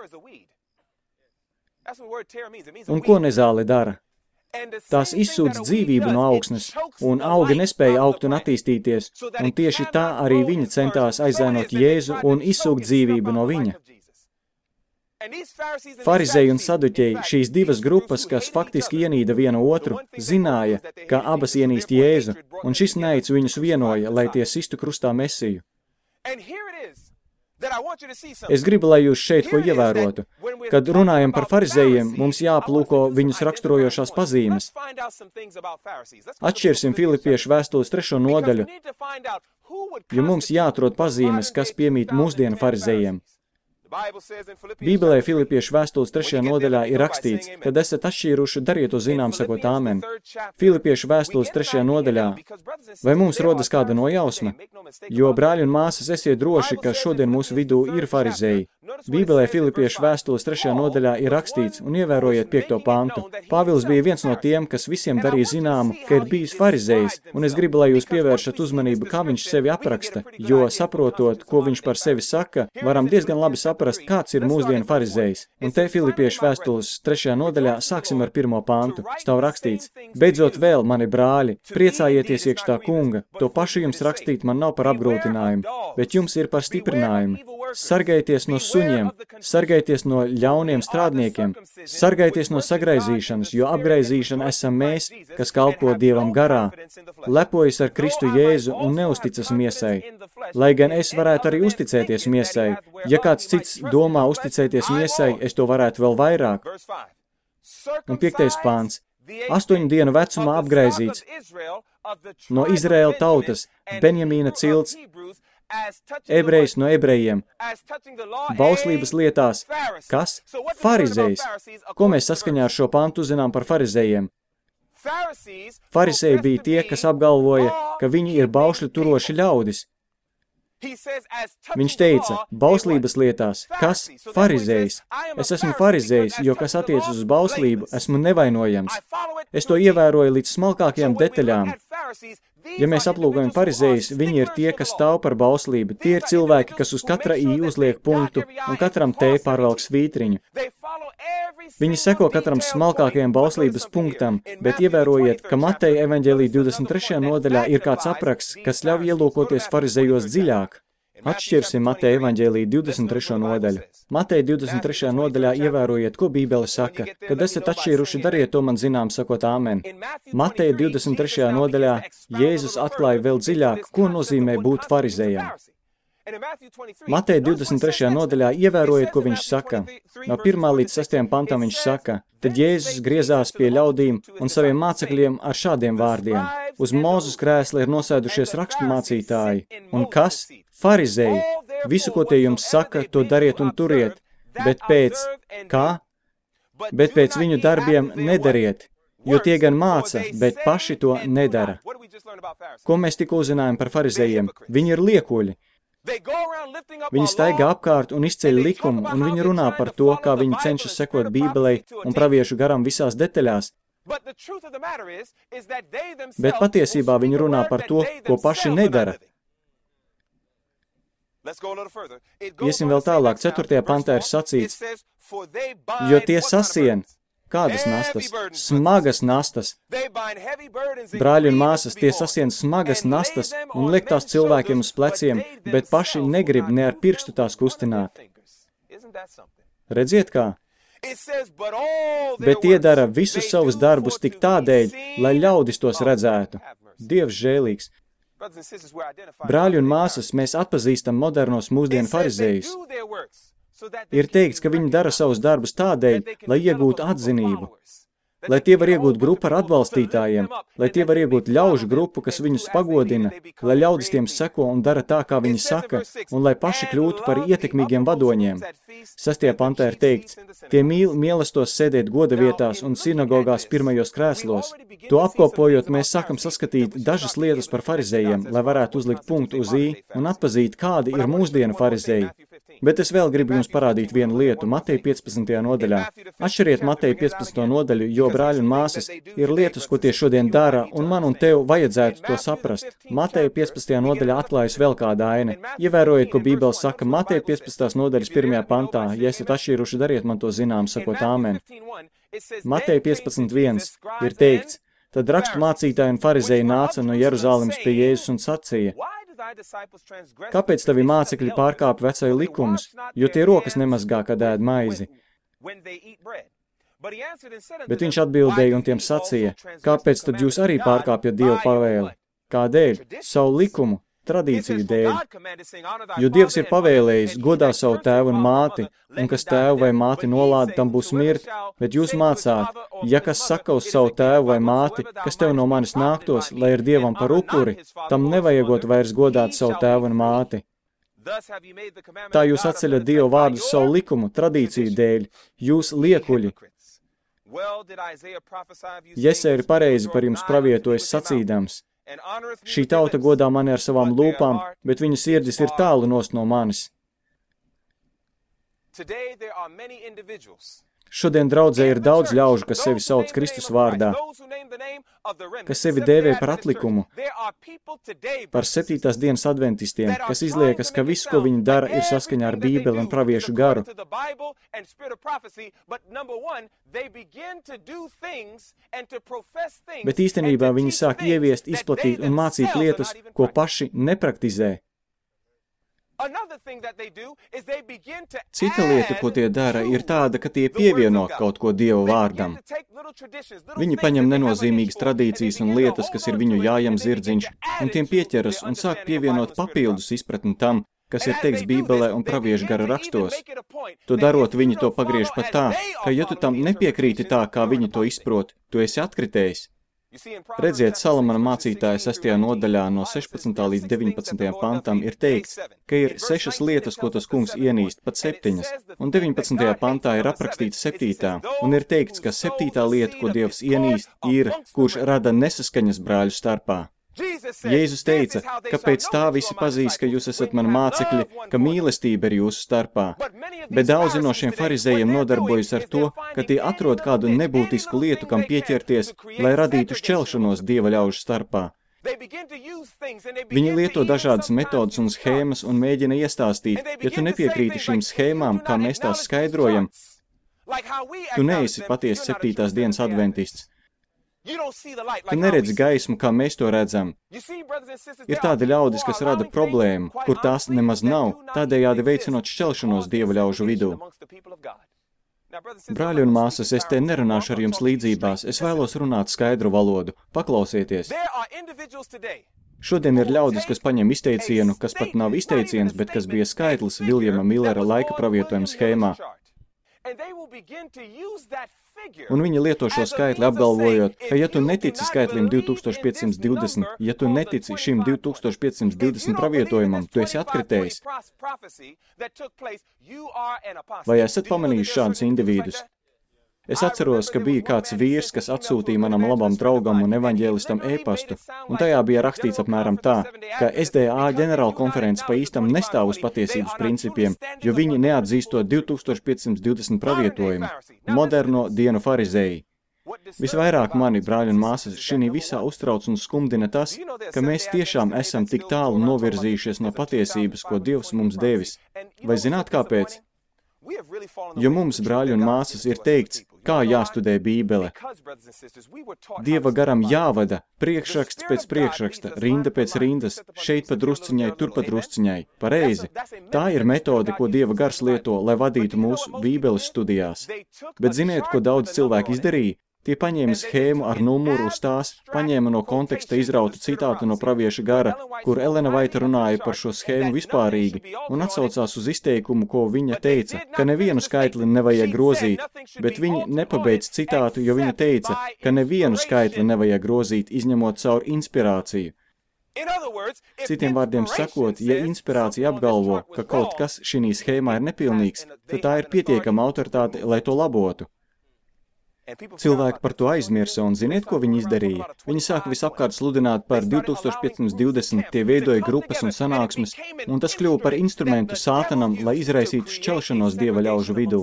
Un ko nezāle dara? Tās izsūdz dzīvību no augsnes, un augi nespēja augt un attīstīties, un tieši tā arī viņi centās aizēnot Jēzu un izsūkt dzīvību no viņa. Farizeji un saduķeji, šīs divas grupas, kas faktiski ienīda vienu otru, zināja, ka abas ienīst Jēzu, un šis naids viņus vienoja, lai tie sistu krustā Mesiju. Es gribu, lai jūs šeit ko ievērotu. Kad runājam par farizejiem, mums jāaplūko viņus raksturojošās pazīmes. Atšķirsim Filipiešu vēstules 3. nodaļu, jo mums jāatrod pazīmes, kas piemīt mūsdienu farizejiem. Bībelē Filipiešu vēstules 3. nodaļā ir rakstīts, kad esat atšķīruši, dariet to zinām, sakot āmen. Filipiešu vēstules 3. nodaļā. Vai mums rodas kāda nojausma? Jo, brāļi un māsas, esiet droši, ka šodien mūsu vidū ir farizēji. Bībelē Filipiešu vēstules 3. nodaļā ir rakstīts, un ievērojiet 5. pantu. Pāvils bija viens no tiem, kas visiem darīja zināmu, ka ir bijis farizējs, un es gribu, lai jūs pievēršat uzmanību, kā viņš sevi apraksta, jo, saprotot, ko viņš par sevi saka, varam diezgan labi saprast, kāds ir mūsdienu farizējs. Un te Filipiešu vēstules 3. nodaļā sāksim ar 1. pantu. Stāv rakstīts: Beidzot vēl, mani brāļi, priecājieties iekš tā kunga, to pašu jums rakstīt man nav par apgrūtinājumu, bet jums ir par stiprinājumu. Sargājieties no suņiem, sargājieties no ļauniem strādniekiem, sargājieties no sagraizīšanas, jo apgraizīšana esam mēs, kas kalpo Dievam garā. Lepojas ar Kristu Jēzu un neusticas miesai. Lai gan es varētu arī uzticēties miesai, ja kāds cits domā uzticēties miesai, es to varētu vēl vairāk. Un 5. pāns. 8 dienu vecumā apgraizīts no Izraēla tautas, Benjamīna cilts, ebrejs no ebrejiem, bauslības lietās, kas? Farizejs. Ko mēs saskaņā ar šo pantu zinām par farizejiem? Farizeji bija tie, kas apgalvoja, ka viņi ir baušļu turoši ļaudis. Viņš teica, bauslības lietās, kas? Farizejs. Es esmu farizejs, jo kas attiecas uz bauslību, esmu nevainojams. Es to ievēroju līdz smalkākajām detaļām. Ja mēs aplūkojam farizejus, viņi ir tie, kas stāv par bauslību. Tie ir cilvēki, kas uz katra I uzliek punktu un katram T pārvelk svītriņu. Viņi seko katram smalkākajam bauslības punktam, bet ievērojiet, ka Mateja evaņģēlija 23. nodaļā ir kāds apraksts, kas ļauj ielūkoties farizejos dziļāk. Atšķirsim Mateja evaņģēlija 23. nodaļu. Mateja 23. nodaļā ievērojiet, ko Bībele saka. Kad esat atšķīruši, dariet to man zinām, sakot āmen. Mateja 23. nodaļā Jēzus atklāja vēl dziļāk, ko nozīmē būt farizejam. Mateja 23. nodaļā ievērojiet, ko viņš saka. No 1. līdz 6. pantam viņš saka: Tad Jēzus griezās pie ļaudīm un saviem mācekļiem ar šādiem vārdiem: Uz Mūzes krēsla ir nosēdušies raksturmācītāji. Un kas? Farizēji. Visu, ko tie jums saka, to dariet un turiet. Bet pēc kā? Bet pēc viņu darbiem nedariet, jo tie gan māca, bet paši to nedara. Ko mēs tikko uzzinājām par farizējiem? Viņi ir liekuļi. Viņi staigā apkārt un izceļ likumu, un viņi runā par to, kā viņi cenšas sekot Bībelei un praviešu garam visās detaļās. Bet patiesībā viņi runā par to, ko paši nedara. Iesim vēl tālāk, 4. pantā ir sacīts, jo tie sasien. Kādas nastas? Smagas nastas. Brāļi un māsas, tie sasien smagas nastas un liek tās cilvēkiem uz pleciem, bet paši negrib ne ar pirkstu tās kustināt. Redziet kā? Bet tie dara visus savus darbus tik tādēļ, lai ļaudis tos redzētu. Dievs žēlīgs. Brāļi un māsas, mēs atpazīstam modernos mūsdienu farizējus. Ir teikts, ka viņi dara savus darbus tādēļ, lai iegūtu atzinību. lai tie var iegūt grupu ar atbalstītājiem, lai tie var iegūt ļaužu grupu, kas viņus pagodina, lai ļaudis tiem seko un dara tā, kā viņi saka, un lai paši kļūtu par ietekmīgiem vadoņiem. 6. pantā ir teikts, tie mīlestos sēdēt goda vietās un sinagogās pirmajos krēslos. To apkopojot, mēs sākam saskatīt dažas lietas par farizējiem, lai varētu uzlikt punktu uz i un atpazīt, kādi ir mūsdienu farizēji. Bet es vēl gribu jums parādīt vienu lietu Mateja 15. nodaļā. Atšķiriet Mateja 15. nodaļu, jo brāļi un māsas ir lietas, ko tie šodien dara, un man un tev vajadzētu to saprast. Mateja 15. nodaļā atklājas vēl kāda aina. Ievērojiet, ko Bībele saka Mateja 15. nodaļas 1. pantā. Ja esat atšķīruši, dariet man to zinām, sakot āmen. Mateja 15.1 ir teikts, tad rakstu mācītāji un farizēji nāca no Jeruzālemes pie Jēzus un sacīja, kāpēc tavi mācekļi pārkāp vecaju likumus, jo tie rokas nemazgā, kad ēd maizi? Bet viņš atbildēja un tiem sacīja, kāpēc tad jūs arī pārkāpjat Dievu pavēli? Kādēļ? Savu likumu, tradīciju dēļ. Jo Dievs ir pavēlējis, godā savu tēvu un māti, un kas tēvu vai māti nolāda, tam būs mirt, bet jūs mācāt, ja kas saka uz savu tēvu vai māti, kas tev no manis nāktos, lai ir Dievam par upuri, tam nevajagot vairs godāt savu tēvu un māti. Tā jūs atceļat Dievu vārdu savu likumu, tradīciju dēļ, jūs liekuļi. Jesē ir pareizi par jums pravietojis sacīdams. Šī tauta godā mani ar savām lūpām, bet viņu sirdis ir tālu nost no manis. Šodien draudzē ir daudz ļaužu, kas sevi sauc Kristus vārdā, kas sevi dēvē par atlikumu, par 7. dienas adventistiem, kas izliekas, ka viss, ko viņi dara, ir saskaņā ar Bībeli un praviešu garu. Bet īstenībā viņi sāk ieviest, izplatīt un mācīt lietas, ko paši nepraktizē. Cita lieta, ko tie dara, ir tāda, ka tie pievieno kaut ko Dieva vārdam. Viņi paņem nenozīmīgas tradīcijas un lietas, kas ir viņu jājam zirdziņš, un tiem pieķeras un sāk pievienot papildus izpratni tam, kas ir teikts Bībelē un praviešu gara rakstos. To darot, viņi to pagriež pat tā, ka ja tu tam nepiekrīti tā, kā viņi to izprot, tu esi atkritējis. Redziet, Salamana mācītāja 6. nodaļā no 16. līdz 19. pantam ir teikts, ka ir 6 lietas, ko tas kungs ienīst, pat 7, un 19. pantā ir aprakstīta 7. un ir teikts, ka 7. lieta, ko Dievs ienīst, ir, kurš rada nesaskaņas brāļu starpā. Jēzus teica, ka pēc tā visi pazīs, ka jūs esat mani mācekļi, ka mīlestība ir jūsu starpā. Bet daudzi no šiem farizējiem nodarbojas ar to, ka tie atrod kādu nebūtisku lietu, kam pieķerties, lai radītu šķelšanos Dieva ļaužu starpā. Viņi lieto dažādas metodas un schēmas un mēģina iestāstīt, ja tu nepiekrīti šīm schēmām, kā mēs tās skaidrojam, tu neesi patiesi 7. dienas adventists. Tu neredzi gaismu, kā mēs to redzam. Ir tādi ļaudis, kas rada problēmu, kur tās nemaz nav, tādējādi veicinot šķelšanos Dievu ļaužu vidū. Brāļi un māsas, es te nerunāšu ar jums līdzībās, es vēlos runāt skaidru valodu. Paklausieties! Šodien ir ļaudis, kas paņem izteicienu, kas pat nav izteiciens, bet kas bija skaitlis Viljama Millera laika pravietojuma schēmā. Un viņi lieto šo skaitli apgalvojot, ka ja tu netici skaitlim 2520, ja tu netici šim 2520 pravietojumam, tu esi atkritējis. Vai esat pamanījuši šādus individus? Es atceros, ka bija kāds vīrs, kas atsūtīja manam labam draugam un evaņģēlistam e-pastu, un tajā bija rakstīts apmēram tā, ka SDA ģenerāla konferences pa īstam nestāv uz patiesības principiem, jo viņi neatzīstot 2520 pravietojumu, moderno dienu farizēji. Visvairāk mani, brāļi un māsas, šī visā uztrauc un skumdina tas, ka mēs tiešām esam tik tālu novirzījušies no patiesības, ko Dievs mums devis. Vai zināt kāpēc? Jo mums, brāļi un māsas, ir teikts, kā jāstudē Bībele. Dieva garam jāvada, priekšraksts pēc priekšraksta, rinda pēc rindas, šeit pa drusciņai, tur pa drusciņai. Pareizi. Tā ir metode, ko Dieva gars lieto, lai vadītu mūsu Bībeles studijās. Bet ziniet, ko daudz cilvēki izdarīja? Tie paņēma schēmu ar numuru uz tās, paņēma no konteksta izrautu citātu no pravieša gara, kur Elena Vaita runāja par šo schēmu vispārīgi un atsaucās uz izteikumu, ko viņa teica, ka nevienu skaitli nevajag grozīt, bet viņi nepabeidz citātu, jo viņa teica, ka nevienu skaitli nevajag grozīt, izņemot caur inspirāciju. Citiem vārdiem sakot, ja inspirācija apgalvo, ka kaut kas šī schēmā ir nepilnīgs, tad tā ir pietiekama autoritāte, lai to labotu. Cilvēki par to aizmirsa, un ziniet, ko viņi izdarīja? Viņi sāka visapkārt sludināt par 2520, tie veidoja grupas un sanāksmes, un tas kļuva par instrumentu sātanam, lai izraisītu šķelšanos dieva ļaužu vidū.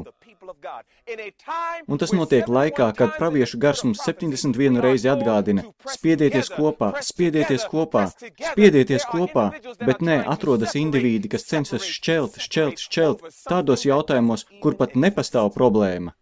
Un tas notiek laikā, kad praviešu gars mums 71 reizi atgādina: spiedieties kopā, spiedieties kopā, spiedieties kopā, bet nē, atrodas indivīdi, kas cenšas šķelt, tādos jautājumos, kur pat nepastāv problēma.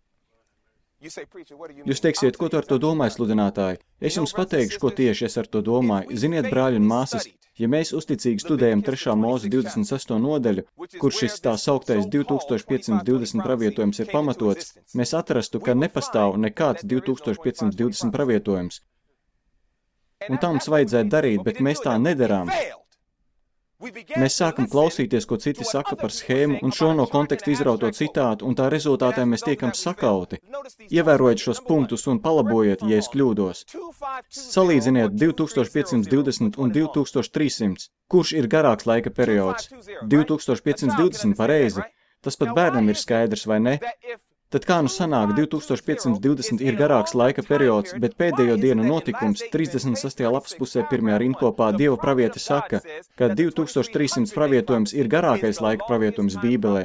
Jūs teiksiet, ko tu ar to domāji, sludinātāji? Es jums pateikšu, ko tieši es ar to domāju. Ziniet, brāļi un māsas, ja mēs uzticīgi studējam 3. mūzu 28. nodaļu, kur šis tā sauktais 2520 pravietojums ir pamatots, mēs atrastu, ka nepastāv nekāds 2520 pravietojums. Un tā mums vajadzētu darīt, bet mēs tā nedarām. Mēs sākam klausīties, ko citi saka par schēmu, un šo no konteksta izrauto citātu, un tā rezultātā mēs tiekam sakauti. Ievērojiet šos punktus un palabojiet, ja es kļūdos. Salīdziniet 2520 un 2300. Kurš ir garāks laika periods? 2520 pareizi. Tas pat bērnam ir skaidrs, vai ne? Tad kā nu sanāk, 2520 ir garāks laika periods, bet pēdējo dienu notikums 36. lapas pusē 1. rindkopā Dieva pravieti saka, ka 2300 pravietojums ir garākais laika pravietojums Bībelē.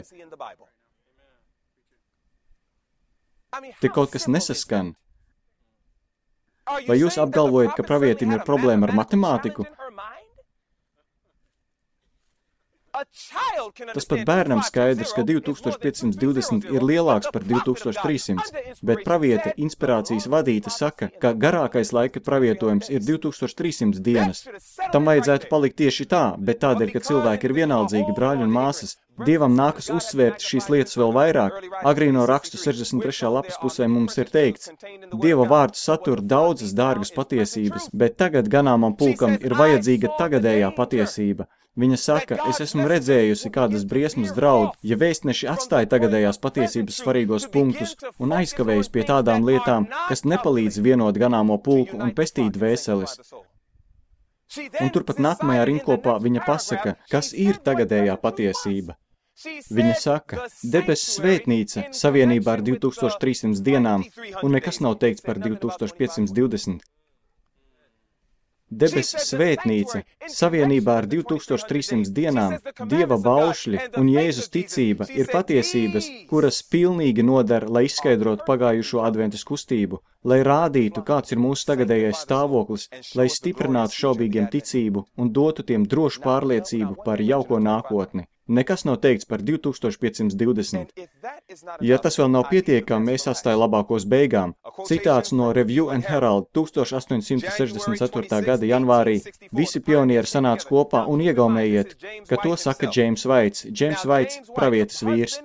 Te kaut kas nesaskan. Vai jūs apgalvojat, ka pravietim ir problēma ar matemātiku? Tas pat bērnam skaidrs, ka 2520 ir lielāks par 2300, bet pravieta inspirācijas vadīta saka, ka garākais laika pravietojums ir 2300 dienas. Tam vajadzētu palikt tieši tā, bet tādēļ, ka cilvēki ir vienaldzīgi, brāļi un māsas, Dievam nākas uzsvērt šīs lietas vēl vairāk. Agrīno rakstu 63. lapas pusē mums ir teikts: Dieva vārds satur daudzas dārgas patiesības, bet tagad ganāmam pulkam ir vajadzīga tagadējā patiesība. Viņa saka, es esmu redzējusi, kādas briesmas draud, ja vēstneši atstāja tagadējās patiesības svarīgos punktus un aizkavējas pie tādām lietām, kas nepalīdz vienot ganāmo pulku un pestīt dvēseles. Un turpat nākamajā rindkopā viņa pasaka, kas ir tagadējā patiesība. Viņa saka, debesu svētnīca savienībā ar 2300 dienām, un nekas nav teikts par 2520. Debesu svētnīca savienībā ar 2300 dienām, Dieva baušļi un Jēzus ticība ir patiesības, kuras pilnīgi nodara, lai izskaidrotu pagājušo adventas kustību, lai rādītu, kāds ir mūsu tagadējais stāvoklis, lai stiprinātu šaubīgiem ticību un dotu tiem drošu pārliecību par jauko nākotni. Nekas nav teikts par 2520. Ja tas vēl nav pietiekami, mēs atstāja labākos beigām. Citāts no Review and Herald 1864. gada janvārī. Visi pionieri sanāca kopā un iegaumējiet, ka to saka James Vaits. James Vaits, pravietis vīrs.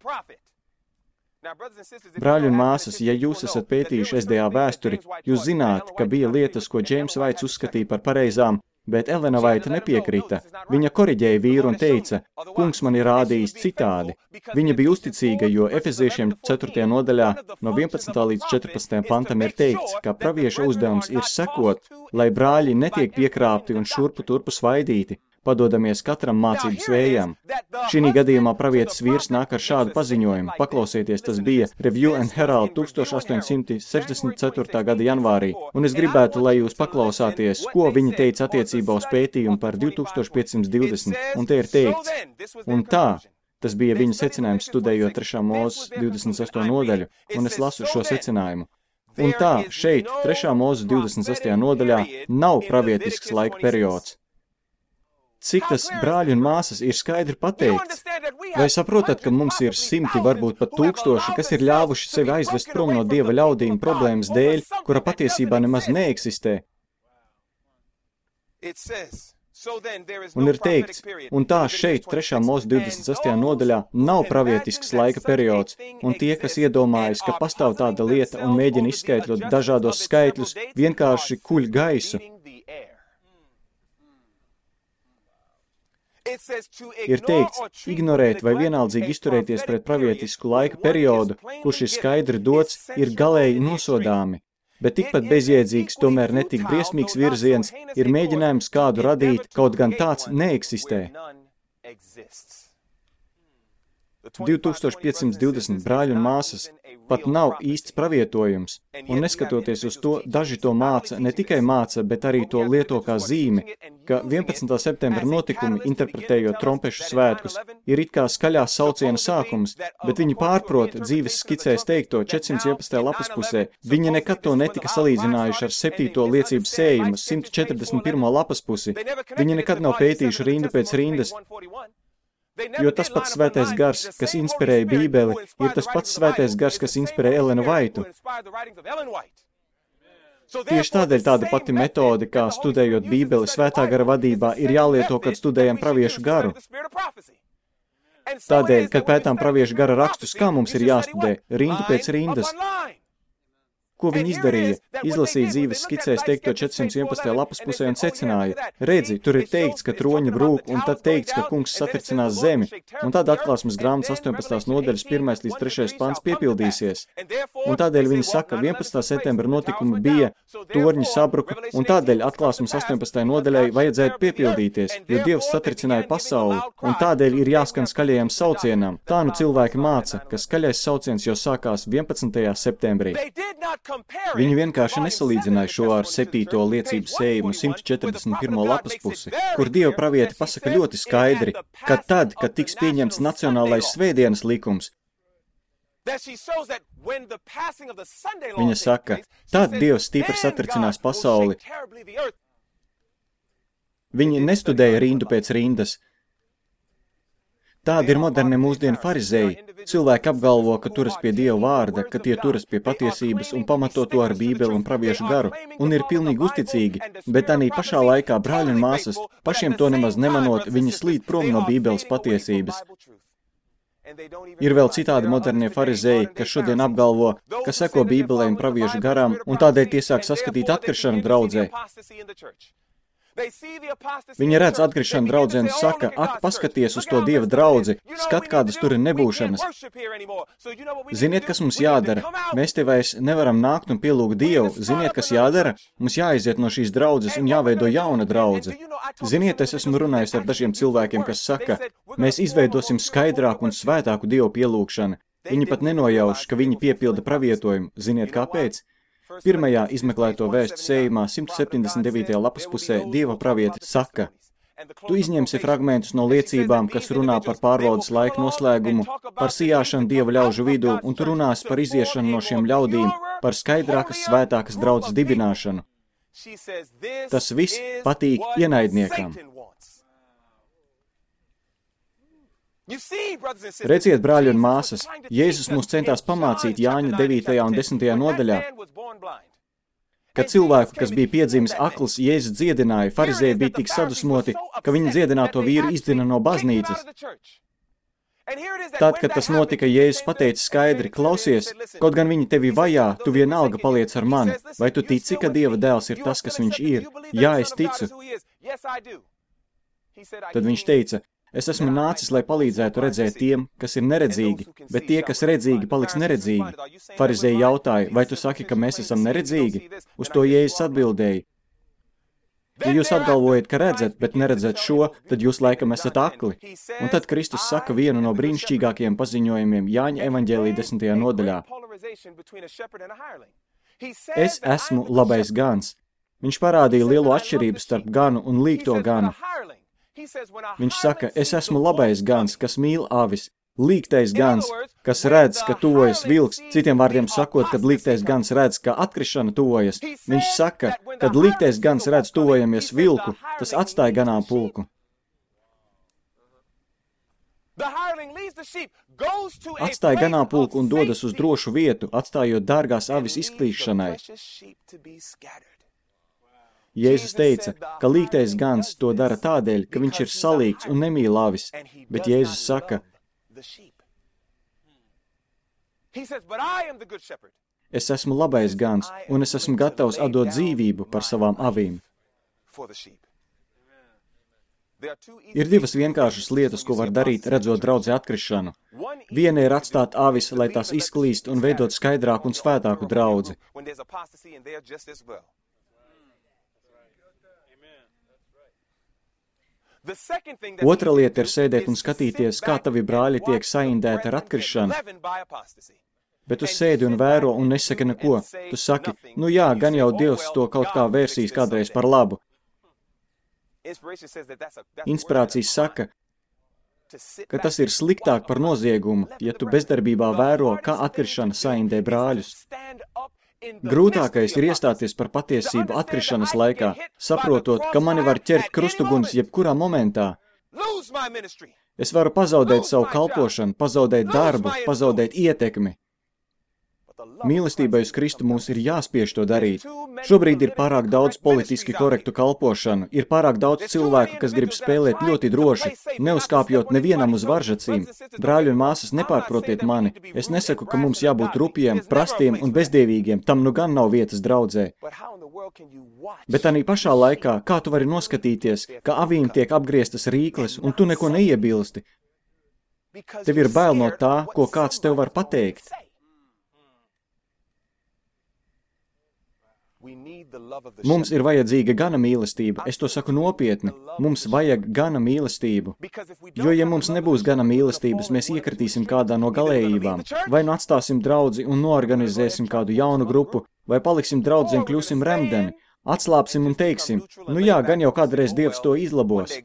Brāļi un māsas, ja jūs esat pētījuši SDA vēsturi, jūs zināt, ka bija lietas, ko James Vaits uzskatīja par pareizām, bet Elena Vaita nepiekrita. Viņa koriģēja vīru un teica, kungs man ir rādījis citādi. Viņa bija uzticīga, jo Efeziešiem 4. nodaļā no 11. līdz 14. pantam ir teikts, ka pravieša uzdevums ir sekot, lai brāļi netiek piekrāpti un šurpu turpu svaidīti, padodamies katram mācības vējām. Šī gadījumā pravietis vīrs nāk ar šādu paziņojumu. Paklausieties, tas bija Review and Herald 1864. gada janvārī, un es gribētu, lai jūs paklausāties, ko viņi teica attiecībā uz pētījumu par 2520, un te ir teikts, un tā, tas bija viņa secinājums studējot 3. mūzes 28. nodaļu, un es lasu šo secinājumu. Un tā, šeit, 3. mūzes 28. nodaļā, nav pravietisks laika periods. Cik tas, brāļi un māsas, ir skaidri pateikts? Vai saprotat, ka mums ir simti, varbūt pat tūkstoši, kas ir ļāvuši sevi aizvest prom no Dieva ļaudīm problēmas dēļ, kura patiesībā nemaz neeksistē? Un ir teikts, un tā šeit 3. Mūzes 26. nodaļā nav pravietisks laika periods, un tie, kas iedomājas, ka pastāv tāda lieta un mēģina izskaidrot dažādos skaitļus, vienkārši kuļ gaisu. Ir teikts, ignorēt vai vienaldzīgi izturēties pret pravietisku laika periodu, kurš ir skaidri dots, ir galēji nosodāmi. Bet tikpat bezjēdzīgs, tomēr netik briesmīgs virziens, ir mēģinājums kādu radīt, kaut gan tāds neeksistē. 2520 brāļi un māsas pat nav īsts pravietojums, un neskatoties uz to, daži to māca, ne tikai māca, bet arī to lieto kā zīmi, ka 11. septembra notikumi, interpretējot trompešu svētkus, ir it kā skaļā sauciena sākums, bet viņi pārprot dzīves skicēs teikto 411. lapas pusē. Viņi nekad to netika salīdzinājuši ar 7. liecības sējumu, 141. lapas pusi. Viņi nekad nav pētījuši rindu pēc rindas, jo tas pats svētais gars, kas inspirēja Bībeli, ir tas pats svētais gars, kas inspirēja Elenu Vaitu. Tieši tādēļ tāda pati metode, kā studējot Bībeli svētā gara vadībā, ir jālieto, kad studējam praviešu garu. Tādēļ, kad pētām praviešu gara rakstus, kā mums ir jāstudē, rindu pēc rindas. Ko viņi izdarīja? Izlasīja dzīves skicēs teikto 411. lapas pusē un secināja. Redzi, tur ir teikts, ka troņi brūk, un tad teikts, ka kungs satricinās zemi, un tad atklāsmes grāmatas 18. nodaļas 1. līdz 3. pants piepildīsies. Un tādēļ viņi saka, 11. septembra notikumi bija, torņi sabruka, un tādēļ atklāsmes 18. nodaļai vajadzētu piepildīties, jo Dievs satricināja pasauli, un tādēļ ir jāskan skaļajam saucienam. Tā nu cilvēki māca, ka skaļais sauciens jau sākās 11. septembrī. Viņi vienkārši nesalīdzināja šo ar 7. liecības sējumu 141. lapas pusi, kur Dieva pravieti pasaka ļoti skaidri, ka tad, kad tiks pieņemts nacionālais svētdienas likums, viņa saka, tad Dievs stipri satricinās pasauli. Viņi nestudēja rindu pēc rindas. Tādi ir moderni mūsdienu farizēji. Cilvēki apgalvo, ka turas pie Dieva vārda, ka tie turas pie patiesības un pamato to ar Bībeli un praviešu garu, un ir pilnīgi uzticīgi, bet arī pašā laikā brāļi un māsas, pašiem to nemaz nemanot, viņi slīd prom no Bībeles patiesības. Ir vēl citādi modernie farizēji, kas šodien apgalvo, ka seko Bībelē un praviešu garām, un tādēļ tie sāk saskatīt atkrišanu draudzē. Viņi redz atkrišanu draudzē un saka, ak, paskaties uz to Dieva draudzi, skat, kādas tur ir nebūšanas. Ziniet, kas mums jādara? Mēs te vairs nevaram nākt un pielūgt Dievu. Ziniet, kas jādara? Mums jāaiziet no šīs draudzes un jāveido jauna draudze. Ziniet, es esmu runājusi ar dažiem cilvēkiem, kas saka, mēs izveidosim skaidrāku un svētāku Dievu pielūgšanu. Viņi pat nenojauš, ka viņi piepilda pravietojumu. Ziniet, kāpēc? Pirmajā izmeklēto vēstu sējumā 179. lapas pusē Dieva pravieti saka, tu izņemsi fragmentus no liecībām, kas runā par pārbaudes laika noslēgumu, par sijāšanu Dieva ļaužu vidū, un tu runāsi par iziešanu no šiem ļaudīm, par skaidrākas, svētākas draudzes dibināšanu. Tas viss patīk ienaidniekam. Redziet, brāļi un māsas, Jēzus mūs centās pamācīt Jāņa 9. un 10. nodaļā, ka cilvēku, kas bija piedzimis akls, Jēzus dziedināja, farizēji bija tik sadusmoti, ka viņi dziedināto vīru izdina no baznīcas. Tad, kad tas notika, Jēzus pateica skaidri, klausies, kaut gan viņi tevi vajā, tu vienalga paliec ar mani. Vai tu tici, ka Dieva dēls ir tas, kas viņš ir? Jā, es ticu. Tad viņš teica, es esmu nācis, lai palīdzētu redzēt tiem, kas ir neredzīgi, bet tie, kas redzīgi, paliks neredzīgi. Farizēji jautāja, vai tu saki, ka mēs esam neredzīgi? Uz to Jēzus atbildēja. Ja jūs apgalvojat, ka redzat, bet neredzat šo, tad jūs laikam esat akli. Un tad Kristus saka vienu no brīnišķīgākajiem paziņojumiem Jāņa evaņģēlī 10. nodaļā. Es esmu labais gans. Viņš parādīja lielu atšķirību starp ganu un līgto ganu. Viņš saka, es esmu labais gans, kas mīl avis, līgtais gans, kas redz, ka tuvojas vilks, citiem vārdiem sakot, kad līgtais gans redz, ka atkrišana tuvojas. Viņš saka, kad līgtais gans redz tuvojamies vilku, tas atstāja ganāmpulku. Atstāja ganāmpulku un dodas uz drošu vietu, atstājot dārgās avis izklīšanai. Jēzus teica, ka līgtais gans to dara tādēļ, ka viņš ir salīgts un nemīl avis, bet Jēzus saka, es esmu labais gans, un es esmu gatavs atdot dzīvību par savām avīm. Ir divas vienkāršas lietas, ko var darīt, redzot draudzē atkrišanu. Viena ir atstāt avis, lai tās izklīst un veidot skaidrāku un svētāku draudzi. Otra lieta ir sēdēt un skatīties, kā tavi brāļi tiek saindēti ar atkrišanu. Bet tu sēdi un vēro un nesaki neko. Tu saki, nu jā, gan jau Dievs to kaut kā vērsīs kādreiz par labu. Inspirācijas saka, ka tas ir sliktāk par noziegumu, ja tu bezdarbībā vēro, kā atkrišana saindē brāļus. Grūtākais ir iestāties par patiesību atkrišanas laikā, saprotot, ka mani var ķert krustuguns jebkurā momentā. Es varu pazaudēt savu kalpošanu, pazaudēt darbu, pazaudēt ietekmi. Mīlestībai uz Kristu mums ir jāspiež to darīt. Šobrīd ir pārāk daudz politiski korektu kalpošanu, ir pārāk daudz cilvēku, kas grib spēlēt ļoti droši, neuzkāpjot nevienam uz varžacīm. Brāļi un māsas, nepārprotiet mani. Es nesaku, ka mums jābūt rupjiem, prastiem un bezdievīgiem, tam nu gan nav vietas draudzē. Bet arī pašā laikā, kā tu vari noskatīties, ka avīm tiek apgrieztas rīkles un tu neko neiebilsti? Tev ir bail no tā, ko kāds tev var pateikt. Mums ir vajadzīga gana mīlestība, es to saku nopietni, mums vajag gana mīlestību, jo ja mums nebūs gana mīlestības, mēs iekritīsim kādā no galējībām, vai nu atstāsim draudzi un noorganizēsim kādu jaunu grupu, vai paliksim draudzi un kļūsim remdeni, atslāpsim un teiksim, nu jā, gan jau kādreiz Dievs to izlabos.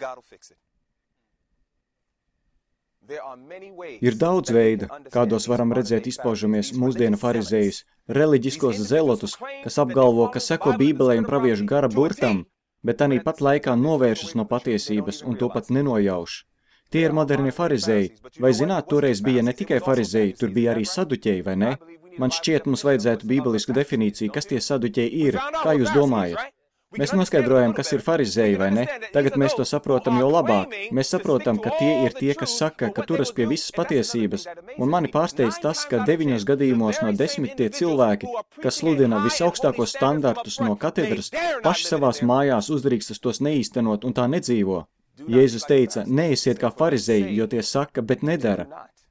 Ir daudz veida, kādos varam redzēt izpaužamies mūsdienu farizējus, reliģiskos zelotus, kas apgalvo, ka seko Bībelei un praviešu gara burtam, bet arī pat laikā novēršas no patiesības un to pat nenojauš. Tie ir moderni farizēji, vai zināt, toreiz bija ne tikai farizēji, tur bija arī saduķeji, vai ne? Man šķiet, mums vajadzētu bībelisku definīciju, kas tie saduķeji ir, kā jūs domājat? Mēs noskaidrojam, kas ir farizēji, vai ne? Tagad mēs to saprotam jau labāk. Mēs saprotam, ka tie ir tie, kas saka, ka turas pie visas patiesības. Un mani pārsteidz tas, ka 9 gadījumos no 10 tie cilvēki, kas sludina visaugstākos standartus no katedras, paši savās mājās uzdrīkstas tos neīstenot un tā nedzīvo. Jēzus teica, neesiet kā farizēji, jo tie saka, bet nedara.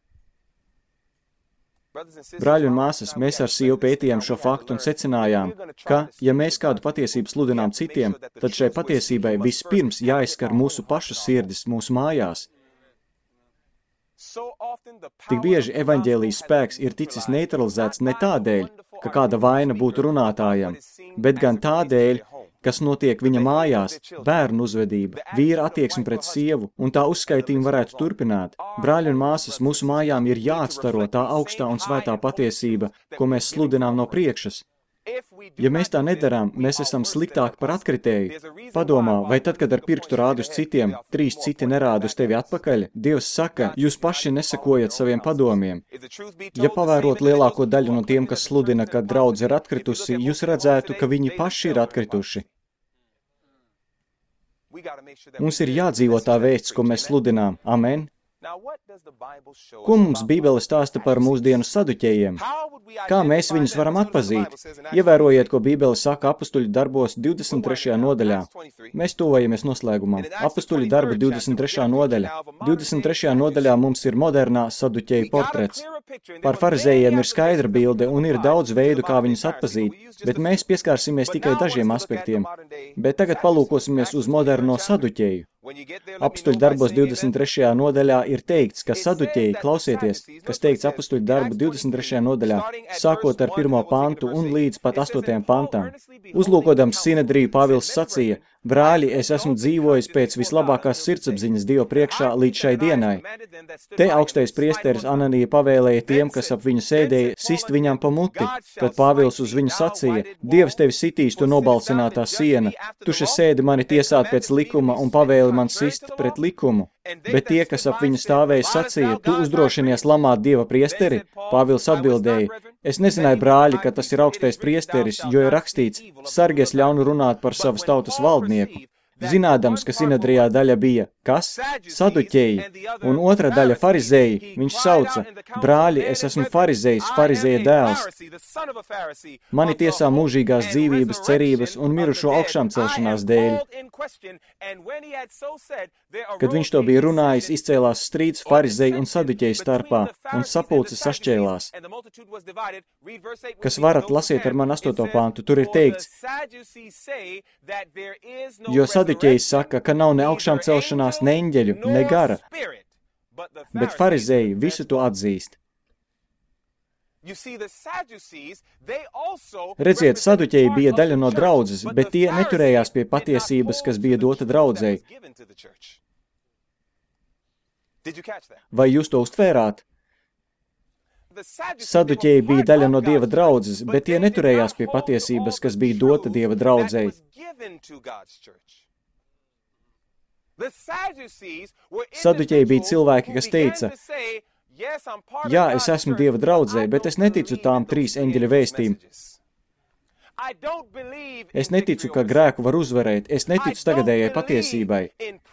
Brāļi un māsas, mēs ar sievu pētījām šo faktu un secinājām, ka, ja mēs kādu patiesību sludinām citiem, tad šai patiesībai vispirms jāizskar mūsu pašu sirdis, mūsu mājās. Tik bieži evaņģēlijas spēks ir ticis neutralizēts ne tādēļ, ka kāda vaina būtu runātājam, bet gan tādēļ, kas notiek viņa mājās, bērnu uzvedība, vīra attieksme pret sievu, un tā uzskaitījumu varētu turpināt. Brāļi un māsas, mūsu mājām ir jāatstaro tā augstā un svētā patiesība, ko mēs sludinām no priekšas. Ja mēs tā nedarām, mēs esam sliktāki par atkritēju. Padomā, vai tad, kad ar pirkstu rādu uz citiem, 3 citi nerāda uz tevi atpakaļ, Dievs saka, jūs paši nesakojat saviem padomiem. Ja pavērot lielāko daļu no tiem, kas sludina, ka draudze ir atkritusi, jūs redzētu, ka viņi paši ir atkrituši. Mums ir jādzīvo tā vēsts, ko mēs sludinām. Amen. Ko mums Bībele stāsta par mūsdienu saduķējiem? Kā mēs viņus varam atpazīt? Ievērojiet, ko Bībele saka Apustuļu darbos 23. nodaļā. Mēs tuvojamies noslēgumam. Apustuļu darba 23. nodaļa. 23. nodaļā mums ir modernā saduķēju portrets. Par farizējiem ir skaidra bilde un ir daudz veidu, kā viņus atpazīt, bet mēs pieskārsimies tikai dažiem aspektiem. Bet tagad palūkosimies uz moderno saduķēju. Apustuļu darbos 23. nodaļā ir teikts, ka saduķēji, klausieties, kas teikts Apustuļu darbu 23. nodaļā, sākot ar 1. pantu un līdz pat 8. pantam. Uzlūkodams Sinedriju, Pāvils sacīja, brāļi, es esmu dzīvojis pēc vislabākās sirdsapziņas Dieva priekšā līdz šai dienai. Te augstais priesteris Ananija pavēlēja tiem, kas ap viņu sēdēja, sist viņam pa muti. Tad Pāvils uz viņu sacīja, Dievs tevi sitīs, tu nobalsinātā siena. Tu še sēdi mani tiesāt pēc likuma un pavēli man sist pret likumu. Bet tie, kas ap viņu stāvēja, sacīja, tu uzdrošinies lamāt Dieva priesteri? Pāvils atbildēja, es nezināju, brāļi, ka tas ir augstais priesteris, jo ir rakstīts, sargies ļaunu runāt par savas tautas valdnieku. Zinādams, ka Sinedrijā daļa bija, kas? Saduķeji, un otra daļa farizēji, viņš sauca, brāļi, es esmu farizējs, farizēja dēls. Mani tiesā mūžīgās dzīvības, cerības un mirušo augšām celšanās dēļ. Kad viņš to bija runājis, izcēlās strīds farizēju un saduķeju starpā, un sapulce sašķēlās. Kas varat, lasiet ar man 8. pantu, tur ir teikts, jo saduķeji saka, ka nav ne augšām celšanās, ne eņģeļu, ne gara, bet farizēji visu to atzīst. Redziet, saduķeji bija daļa no draudzes, bet tie neturējās pie patiesības, kas bija dota draudzei. Vai jūs to uztvērāt? Saduķeji bija daļa no Dieva draudzes, bet tie neturējās pie patiesības, kas bija dota Dieva draudzei. Saduķeji bija cilvēki, kas teica, jā, es esmu Dieva draudzē, bet es neticu tām 3 eņģeļa vēstīm. Es neticu, ka grēku var uzvarēt, es neticu tagadējai patiesībai.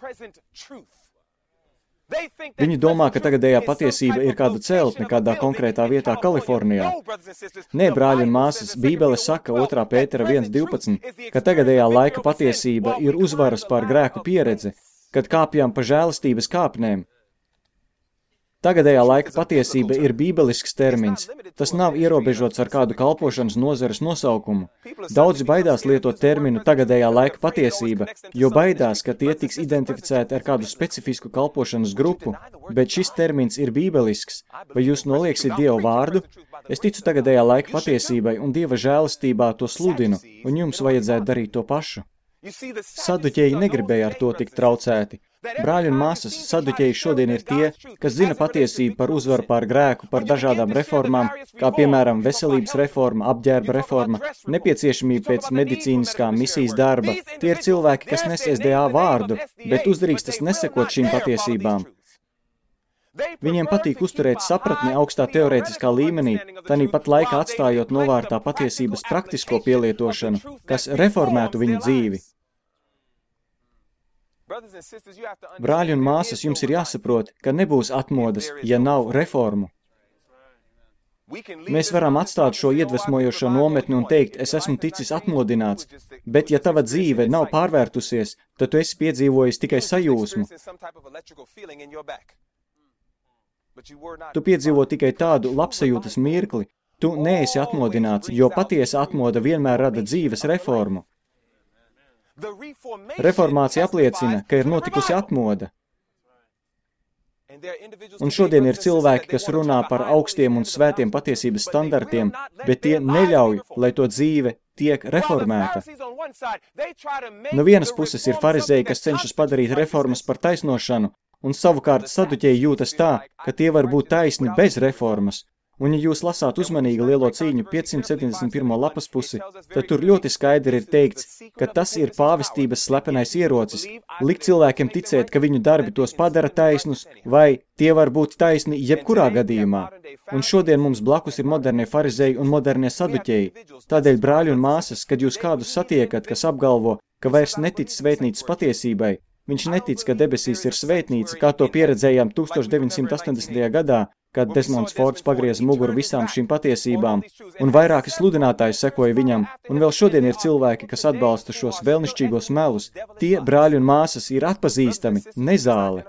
Viņi domā, ka tagadējā patiesība ir kāda celtne kādā konkrētā vietā Kalifornijā. Nē, brāļi un māsas, Bībele saka 2. Pētera 1:12, ka tagadējā laika patiesība ir uzvaras pār grēku pieredze, kad kāpjām pa žēlastības kāpnēm. Tagadējā laika patiesība ir bībelisks termins. Tas nav ierobežots ar kādu kalpošanas nozares nosaukumu. Daudzi baidās lietot terminu tagadējā laika patiesība, jo baidās, ka tie tiks identificēti ar kādu specifisku kalpošanas grupu, bet šis termins ir bībelisks. Vai jūs nolieksit Dievu vārdu? Es ticu tagadējā laika patiesībai un Dieva žēlastībā to sludinu, un jums vajadzētu darīt to pašu. Saduķeji negribēja ar to tikt traucēti. Brāļi un māsas, saduķeji šodien ir tie, kas zina patiesību par uzvaru pār grēku, par dažādām reformām, kā piemēram veselības reforma, apģērba reforma, nepieciešamība pēc medicīniskā misijas darba. Tie ir cilvēki, kas nes SDA vārdu, bet uzdrīkstas nesekot šīm patiesībām. Viņiem patīk uzturēt sapratni augstā teorētiskā līmenī, tāpat laikā atstājot novārtā patiesības praktisko pielietošanu, kas reformētu viņu dzīvi. Brāļi un māsas, jums ir jāsaprot, ka nebūs atmodas, ja nav reformu. Mēs varam atstāt šo iedvesmojošo nometni un teikt, es esmu ticis atmodināts, bet ja tava dzīve nav pārvērtusies, tad tu esi piedzīvojis tikai sajūsmu. Tu piedzīvo tikai tādu labsajūtas mirkli. Tu neesi atmodināts, jo patiesa atmoda vienmēr rada dzīves reformu. Reformācija apliecina, ka ir notikusi atmoda. Un šodien ir cilvēki, kas runā par augstiem un svētiem patiesības standartiem, bet tie neļauj, lai to dzīve tiek reformēta. No vienas puses ir farizēji, kas cenšas padarīt reformas par taisnošanu, un savukārt saduķeji jūtas tā, ka tie var būt taisni bez reformas. Un ja jūs lasāt uzmanīgi lielo cīņu 571. lapas pusi, tad tur ļoti skaidri ir teikts, ka tas ir pāvestības slepenais ierocis, likt cilvēkiem ticēt, ka viņu darbi tos padara taisnus, vai tie var būt taisni jebkurā gadījumā. Un šodien mums blakus ir modernie farizēji un modernie saduķeji. Tādēļ, brāļi un māsas, kad jūs kādus satiekat, kas apgalvo, ka vairs netic svētnīcas patiesībai, viņš netic, ka debesīs ir svētnīca, kā to pieredzējām 1980. gadā, kad Desmonds Fords pagrieza muguru visām šīm patiesībām, un vairāki sludinātāji sekoja viņam, un vēl šodien ir cilvēki, kas atbalsta šos vēlnišķīgos melus. Tie, brāļi un māsas, ir atpazīstami, nezāli.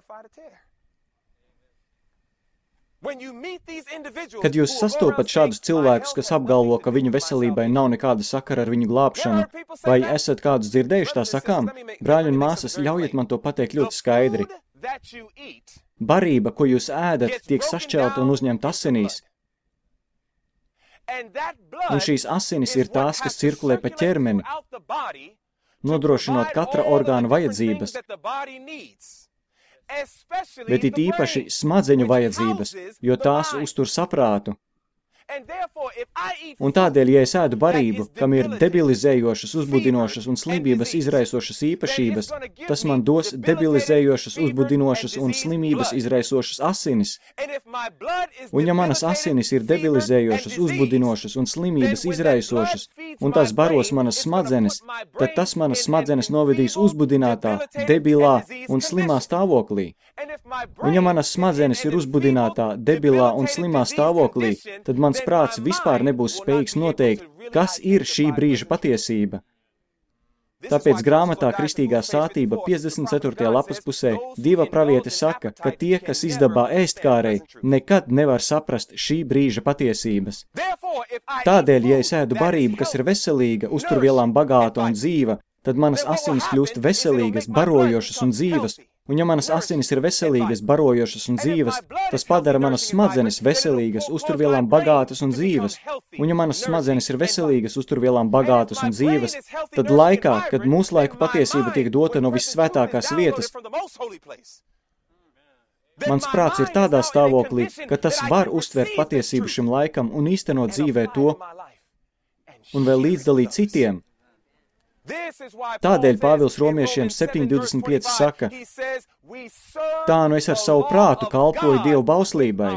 Kad jūs sastopat šādus cilvēkus, kas apgalvo, ka viņu veselībai nav nekāda sakara ar viņu glābšanu, vai esat kādus dzirdējuši tā sakām? Brāļi un māsas, ļaujiet man to pateikt ļoti skaidri. Barība, ko jūs ēdat, tiek sašķelta un uzņemta asinīs. Un šīs asinis ir tās, kas cirkulē pa ķermeni, nodrošinot katra orgāna vajadzības, bet it īpaši smadzeņu vajadzības, jo tās uztur saprātu. Un tādēļ, ja es ēdu barību, kam ir debilizējošas, uzbudinošas un slimības izraisošas īpašības, tas man dos debilizējošas, uzbudinošas un slimības izraisošas asinis. Un ja manas asinis ir debilizējošas, uzbudinošas un slimības izraisošas, un tas baros manas smadzenes, tad tas manas smadzenes novedīs uzbudinātā, debilā un slimā stāvoklī. Un ja manas smadzenes ir uzbudinātā, debilā un slimā stāvoklī, tad mans prāts vispār nebūs spējīgs noteikt, kas ir šī brīža patiesība. Tāpēc grāmatā Kristīgā sātība 54. lapas pusē Dieva praviete saka, ka tie, kas izdabā ēstkārei, nekad nevar saprast šī brīža patiesības. Tādēļ, ja es ēdu barību, kas ir veselīga, uzturvielām bagāta un dzīva, tad manas asinis kļūst veselīgas, barojošas un dzīvas, un ja manas asinis ir veselīgas, barojošas un dzīvas, tas padara manas smadzenes veselīgas, uzturvielām bagātas un dzīvas. Un ja manas smadzenes ir veselīgas, uzturvielām bagātas un dzīvas, tad laikā, kad mūsu laiku patiesība tiek dota no vissvētākās vietas, mans prāts ir tādā stāvoklī, ka tas var uztvert patiesību šim laikam un īstenot dzīvē to, un vēl līdzdalīt citiem. Tādēļ Pāvils romiešiem 7.25 saka, tā nu es ar savu prātu kalpoju Dievu bauslībai.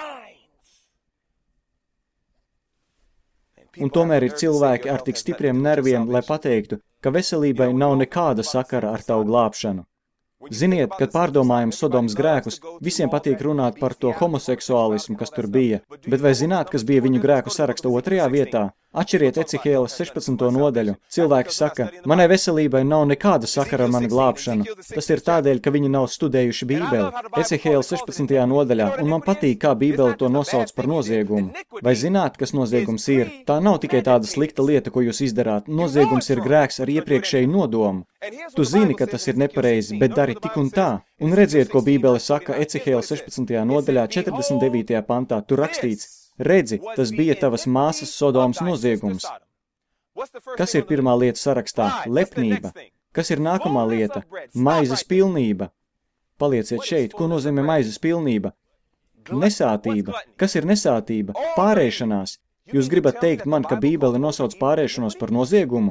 Un tomēr ir cilvēki ar tik stipriem nerviem, lai pateiktu, ka veselībai nav nekāda sakara ar tavu glābšanu. Ziniet, kad pārdomājam Sodomas grēkus, visiem patīk runāt par to homoseksuālismu, kas tur bija, bet vai zināt, kas bija viņu grēku saraksta 2. vietā? Atšķiriet Ecihēla 16. nodaļu. Cilvēki saka, manai veselībai nav nekāda sakara ar manu glābšanu. Tas ir tādēļ, ka viņi nav studējuši Bībeli. Ecihēla 16. nodaļā, un man patīk, kā Bībele to nosauc par noziegumu. Vai zināt, kas noziegums ir? Tā nav tikai tāda slikta lieta, ko jūs izdarāt. Noziegums ir grēks ar iepriekšēju nodomu. Tu zini, ka tas ir nepareizi, bet dari tik un tā. Un redziet, ko Bībele saka Ecihēla 16. nodaļā 49. pantā. Tur rakstīts, redzi, tas bija tavas māsas Sodomas noziegums. Kas ir pirmā lieta sarakstā? Lepnība. Kas ir nākamā lieta? Maizes pilnība. Palieciet šeit. Ko nozīmē maizes pilnība? Nesātība. Kas ir nesātība? Pārēšanās. Jūs gribat teikt man, ka Bībele nosauc pārēšanos par noziegumu?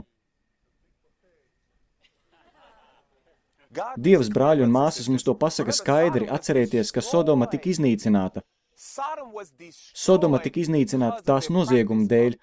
Dievs, brāļi un māsas, mums to pasaka skaidri. Atcerieties, ka Sodoma tika iznīcināta. Sodoma tika iznīcināta tās nozieguma dēļ.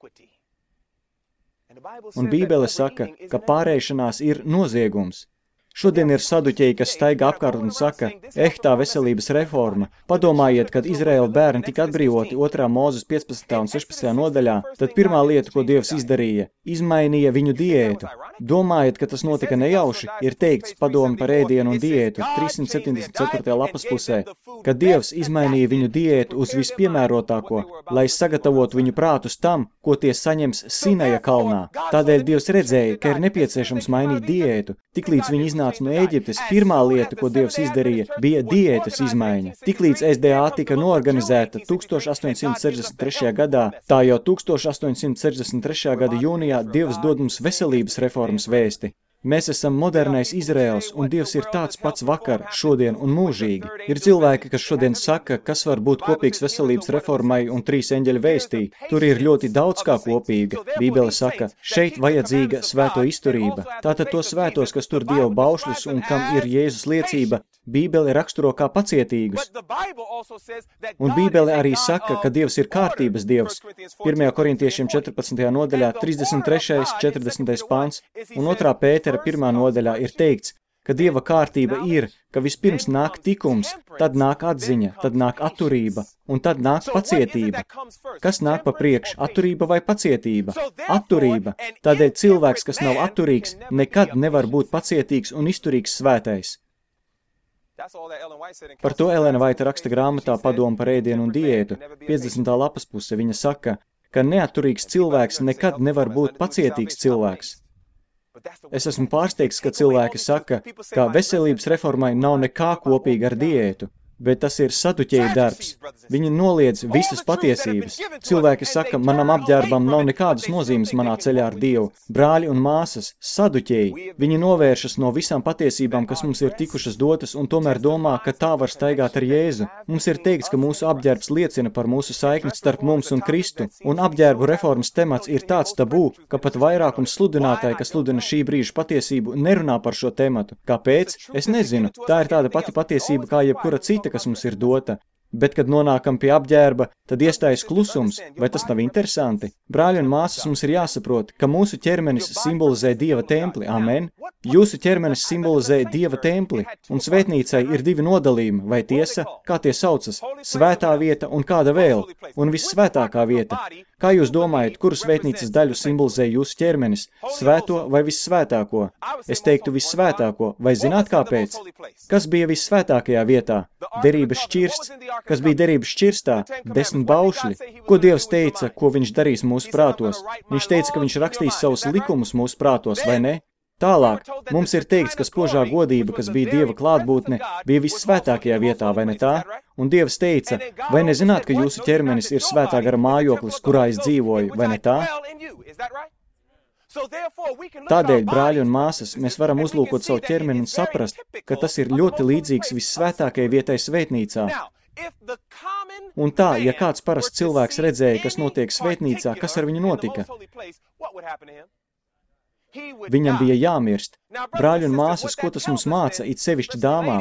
Un Bībele saka, ka pārēšanās ir noziegums. Šodien ir saduķeji, kas staigā apkārt un saka, tā veselības reforma. Padomājiet, kad Izraēla bērni tika atbrīvoti 2. Mūzes 15. un 16. nodaļā, tad pirmā lieta, ko Dievs izdarīja, izmainīja viņu diētu. Domājiet, ka tas notika nejauši, ir teikts padomi par ēdienu un diētu 374. lapas pusē, ka Dievs izmainīja viņu diētu uz vispiemērotāko, lai sagatavotu viņu prātus tam, ko tie saņems Sinaja kalnā. Tādēļ Dievs redzēja, ka ir nepieciešams mainīt diētu. Tiklīdz viņi iznāca no Ēģiptes, pirmā lieta, ko Dievs izdarīja, bija diētas izmaiņa. Tiklīdz SDA tika noorganizēta 1863. gadā, tā jau 1863. gada jūnijā Dievs dod mums veselības reformas vēsti. Mēs esam modernais Izraels, un Dievs ir tāds pats vakar, šodien un mūžīgi. Ir cilvēki, kas šodien saka, kas var būt kopīgs veselības reformai un 3 eņģeļu vēstī. Tur ir ļoti daudz kā kopīga. Bībele saka, šeit vajadzīga svēto izturība. Tātad to svētos, kas tur Dieva baušļus un kam ir Jēzus liecība, Bībele raksturo kā pacietīgus. Un Bībele arī saka, ka Dievs ir kārtības Dievs. 1. Korintiešiem 14. nodaļā 33. 40. pāns un 2. Pētera 1. nodaļā ir teikts, ka Dieva kārtība ir, ka vispirms nāk tikums, tad nāk atziņa, tad nāk atturība un tad nāk pacietība. Kas nāk pa priekš, atturība vai pacietība? Atturība. Tādēļ cilvēks, kas nav atturīgs, nekad nevar būt pacietīgs un izturīgs svētais. Par to Elena Vaita raksta grāmatā Padomu par ēdienu un diētu, 50. lapas puse. Viņa saka, ka neatturīgs cilvēks nekad nevar būt pacietīgs cilvēks. Es esmu pārsteigts, ka cilvēki saka, ka veselības reformai nav nekā kopīga ar diētu. Bet tas ir saduķēju darbs. Viņi noliedz visas patiesības. Cilvēki saka, manam apģērbam nav nekādas nozīmes manā ceļā ar Dievu. Brāļi un māsas, saduķēji, viņi novēršas no visām patiesībām, kas mums ir tikušas dotas, un tomēr domā, ka tā var staigāt ar Jēzu. Mums ir teikts, ka mūsu apģērbs liecina par mūsu saikni starp mums un Kristu, un apģērbu reformas temats ir tāds tabū, ka pat vairākums sludinātāji, kas sludina šī brīža patiesību, nerunā par šo tematu. Kāpēc? Es nezinu. Tā ir tāda pati patiesība, kā jebkura cita, kas mums ir dota. Bet, kad nonākam pie apģērba, tad iestājas klusums. Vai tas nav interesanti? Brāļi un māsas, mums ir jāsaprot, ka mūsu ķermenis simbolizē Dieva templi. Amen. Jūsu ķermenis simbolizē Dieva templi, un svētnīcai ir divi nodalījumi, vai tiesa, kā tie saucas, svētā vieta un kāda vēl, un vissvētākā vieta. Kā jūs domājat, kuru svētnīcas daļu simbolizē jūsu ķermenis, svēto vai vissvētāko? Es teiktu vissvētāko, vai zināt kāpēc? Kas bija vissvētākajā vietā? Derības šķirsts. Kas bija derības šķirstā? 10 baušļi. Ko Dievs teica, ko viņš darīs mūsu prātos? Viņš teica, ka viņš rakstīs savus likumus mūsu prātos, vai ne? Tālāk, mums ir teikts, ka spožā godība, kas bija Dieva klātbūtne, bija vissvētākajā vietā, vai ne tā? Un Dievs teica, vai nezināt, ka jūsu ķermenis ir svētā gara mājoklis, kurā es dzīvoju, vai ne tā? Tādēļ, brāļi un māsas, mēs varam uzlūkot savu ķermeni un saprast, ka tas ir ļoti līdzīgs vissvētākajai vietai svētnīcā. Un tā, ja kāds parasts cilvēks redzēja, kas notiek svētnīcā, kas ar viņu notika? Viņam bija jāmirst. Brāļi un māsas, ko tas mums māca, it sevišķi dāmām?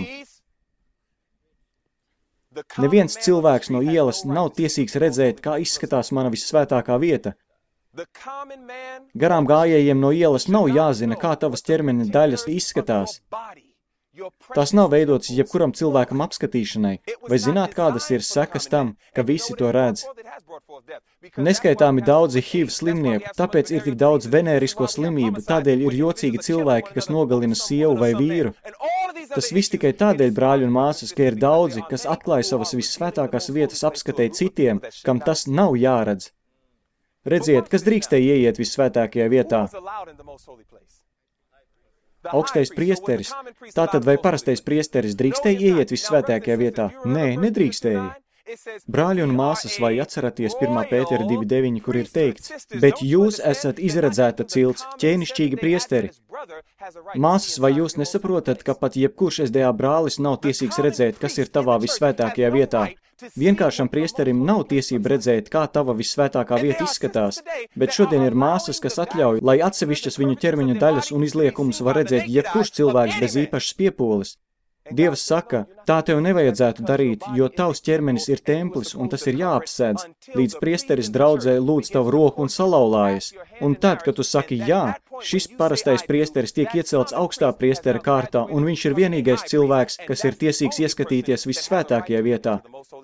Neviens cilvēks no ielas nav tiesīgs redzēt, kā izskatās mana vissvētākā vieta. Garām gājējiem no ielas nav jāzina, kā tavas ķermeņa daļas izskatās. Tas nav veidots jebkuram cilvēkam apskatīšanai. Vai zināt, kādas ir sekas tam, ka visi to redz? Neskaitāmi daudzi HIV slimnieku, tāpēc ir tik daudz venērisko slimību, tādēļ ir jocīgi cilvēki, kas nogalina sievu vai vīru. Tas viss tikai tādēļ, brāļi un māsas, ka ir daudzi, kas atklāja savas vissvētākās vietas apskatē citiem, kam tas nav jāredz. Redziet, kas drīkstēja ieiet vissvētākajā vietā? Augstais priesteris. Tātad vai parastais priesteris drīkstēja ieiet vissvētākajā vietā? Nē, nedrīkstēja. Brāļi un māsas, vai atceraties 1. Pētera 2.9, kur ir teikts, bet jūs esat izredzēta cilts, ķēnišķīgi priesteri. Māsas, vai jūs nesaprotat, ka pat jebkurš SDA brālis nav tiesīgs redzēt, kas ir tavā vissvētākajā vietā? Vienkāršam priesterim nav tiesība redzēt, kā tava vissvētākā vieta izskatās, bet šodien ir māsas, kas atļauj, lai atsevišķas viņu ķermeņa daļas un izliekumus var redzēt jebkurš cilvēks bez īpašas piepūles. Dievs saka, tā tev nevajadzētu darīt, jo tavs ķermenis ir templis, un tas ir jāapsēdz, līdz priesteris draudzē lūdz tavu roku un salauzājas. Un tad, kad tu saki jā, šis parastais priesteris tiek iecelts augstā priestera kārtā, un viņš ir vienīgais cilvēks, kas ir tiesīgs ieskatīties vissvētākajā vietā.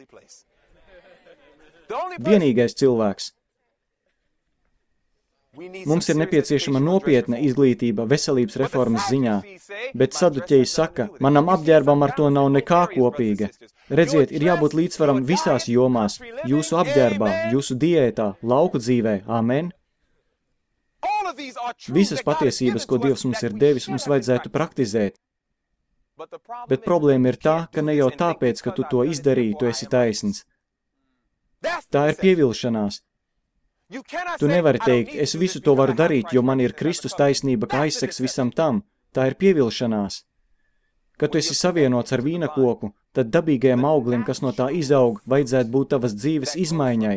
Vienīgais cilvēks. Mums ir nepieciešama nopietna izglītība veselības reformas ziņā, bet saduķeji saka, manam apģērbam ar to nav nekā kopīga. Redziet, ir jābūt līdzsvaram visās jomās, jūsu apģērbā, jūsu diētā, lauku dzīvē, amen. Visas patiesības, ko Dievs mums ir devis, mums vajadzētu praktizēt. Bet problēma ir tā, ka ne jau tāpēc, ka tu to izdarīji, tu esi taisns. Tā ir pievilšanās. Tu nevari teikt, es visu to varu darīt, jo man ir Kristus taisnība, kā aizseks visam tam. Tā ir pievilšanās. Kad tu esi savienots ar vīna koku, tad dabīgajam auglim, kas no tā izaug, vajadzētu būt tavas dzīves izmaiņai.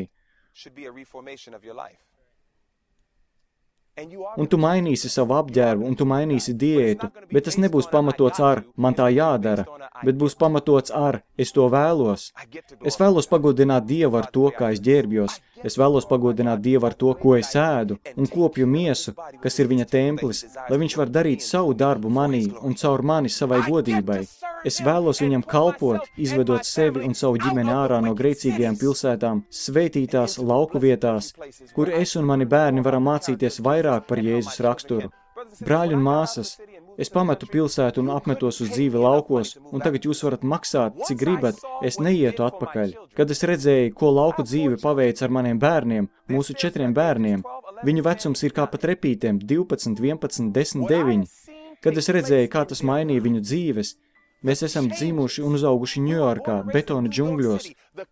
Un tu mainīsi savu apģērbu, un tu mainīsi diētu, bet tas nebūs pamatots ar, man tā jādara, bet būs pamatots ar, es to vēlos. Es vēlos pagodināt Dievu ar to, kā es ģērbjos. Es vēlos pagodināt Dievu ar to, ko es ēdu, un kopju miesu, kas ir viņa templis, lai viņš var darīt savu darbu manī un caur mani savai godībai. Es vēlos viņam kalpot, izvedot sevi un savu ģimeni ārā no grēcīgajām pilsētām, svētītās lauku vietās, kur es un mani bērni varam mācīties vairāk par Jēzus raksturu. Brāļi un māsas, es pametu pilsētu un apmetos uz dzīvi laukos, un tagad jūs varat maksāt, cik gribat, es neietu atpakaļ. Kad es redzēju, ko lauku dzīve paveic ar maniem bērniem, mūsu 4 bērniem, viņu vecums ir kā pa trepītēm, 12, 11, 10, 9. Kad es redzēju, kā tas mainīja viņu dzīves, Mēs esam dzimuši un uzauguši Ņujorkā, betona džungļos.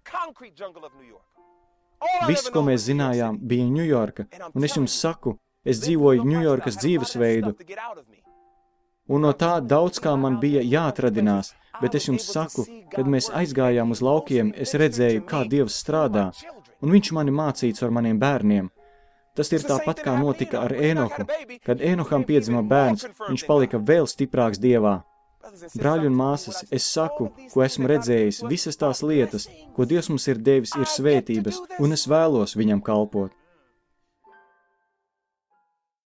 Viss, ko mēs zinājām, bija Ņujorka, un es jums saku, es dzīvoju Ņujorkas dzīvesveidu, un no tā daudz kā man bija jāatradinās, bet es jums saku, kad mēs aizgājām uz laukiem, es redzēju, kā Dievs strādā, un viņš mani mācīts ar maniem bērniem. Tas ir tāpat, kā notika ar Ēnohu. Kad Ēnoham piedzima bērns, viņš palika vēl stiprāks Dievā. Brāļi un māsas, es saku, ko esmu redzējis, visas tās lietas, ko Dievs mums ir devis, ir svētības, un es vēlos viņam kalpot.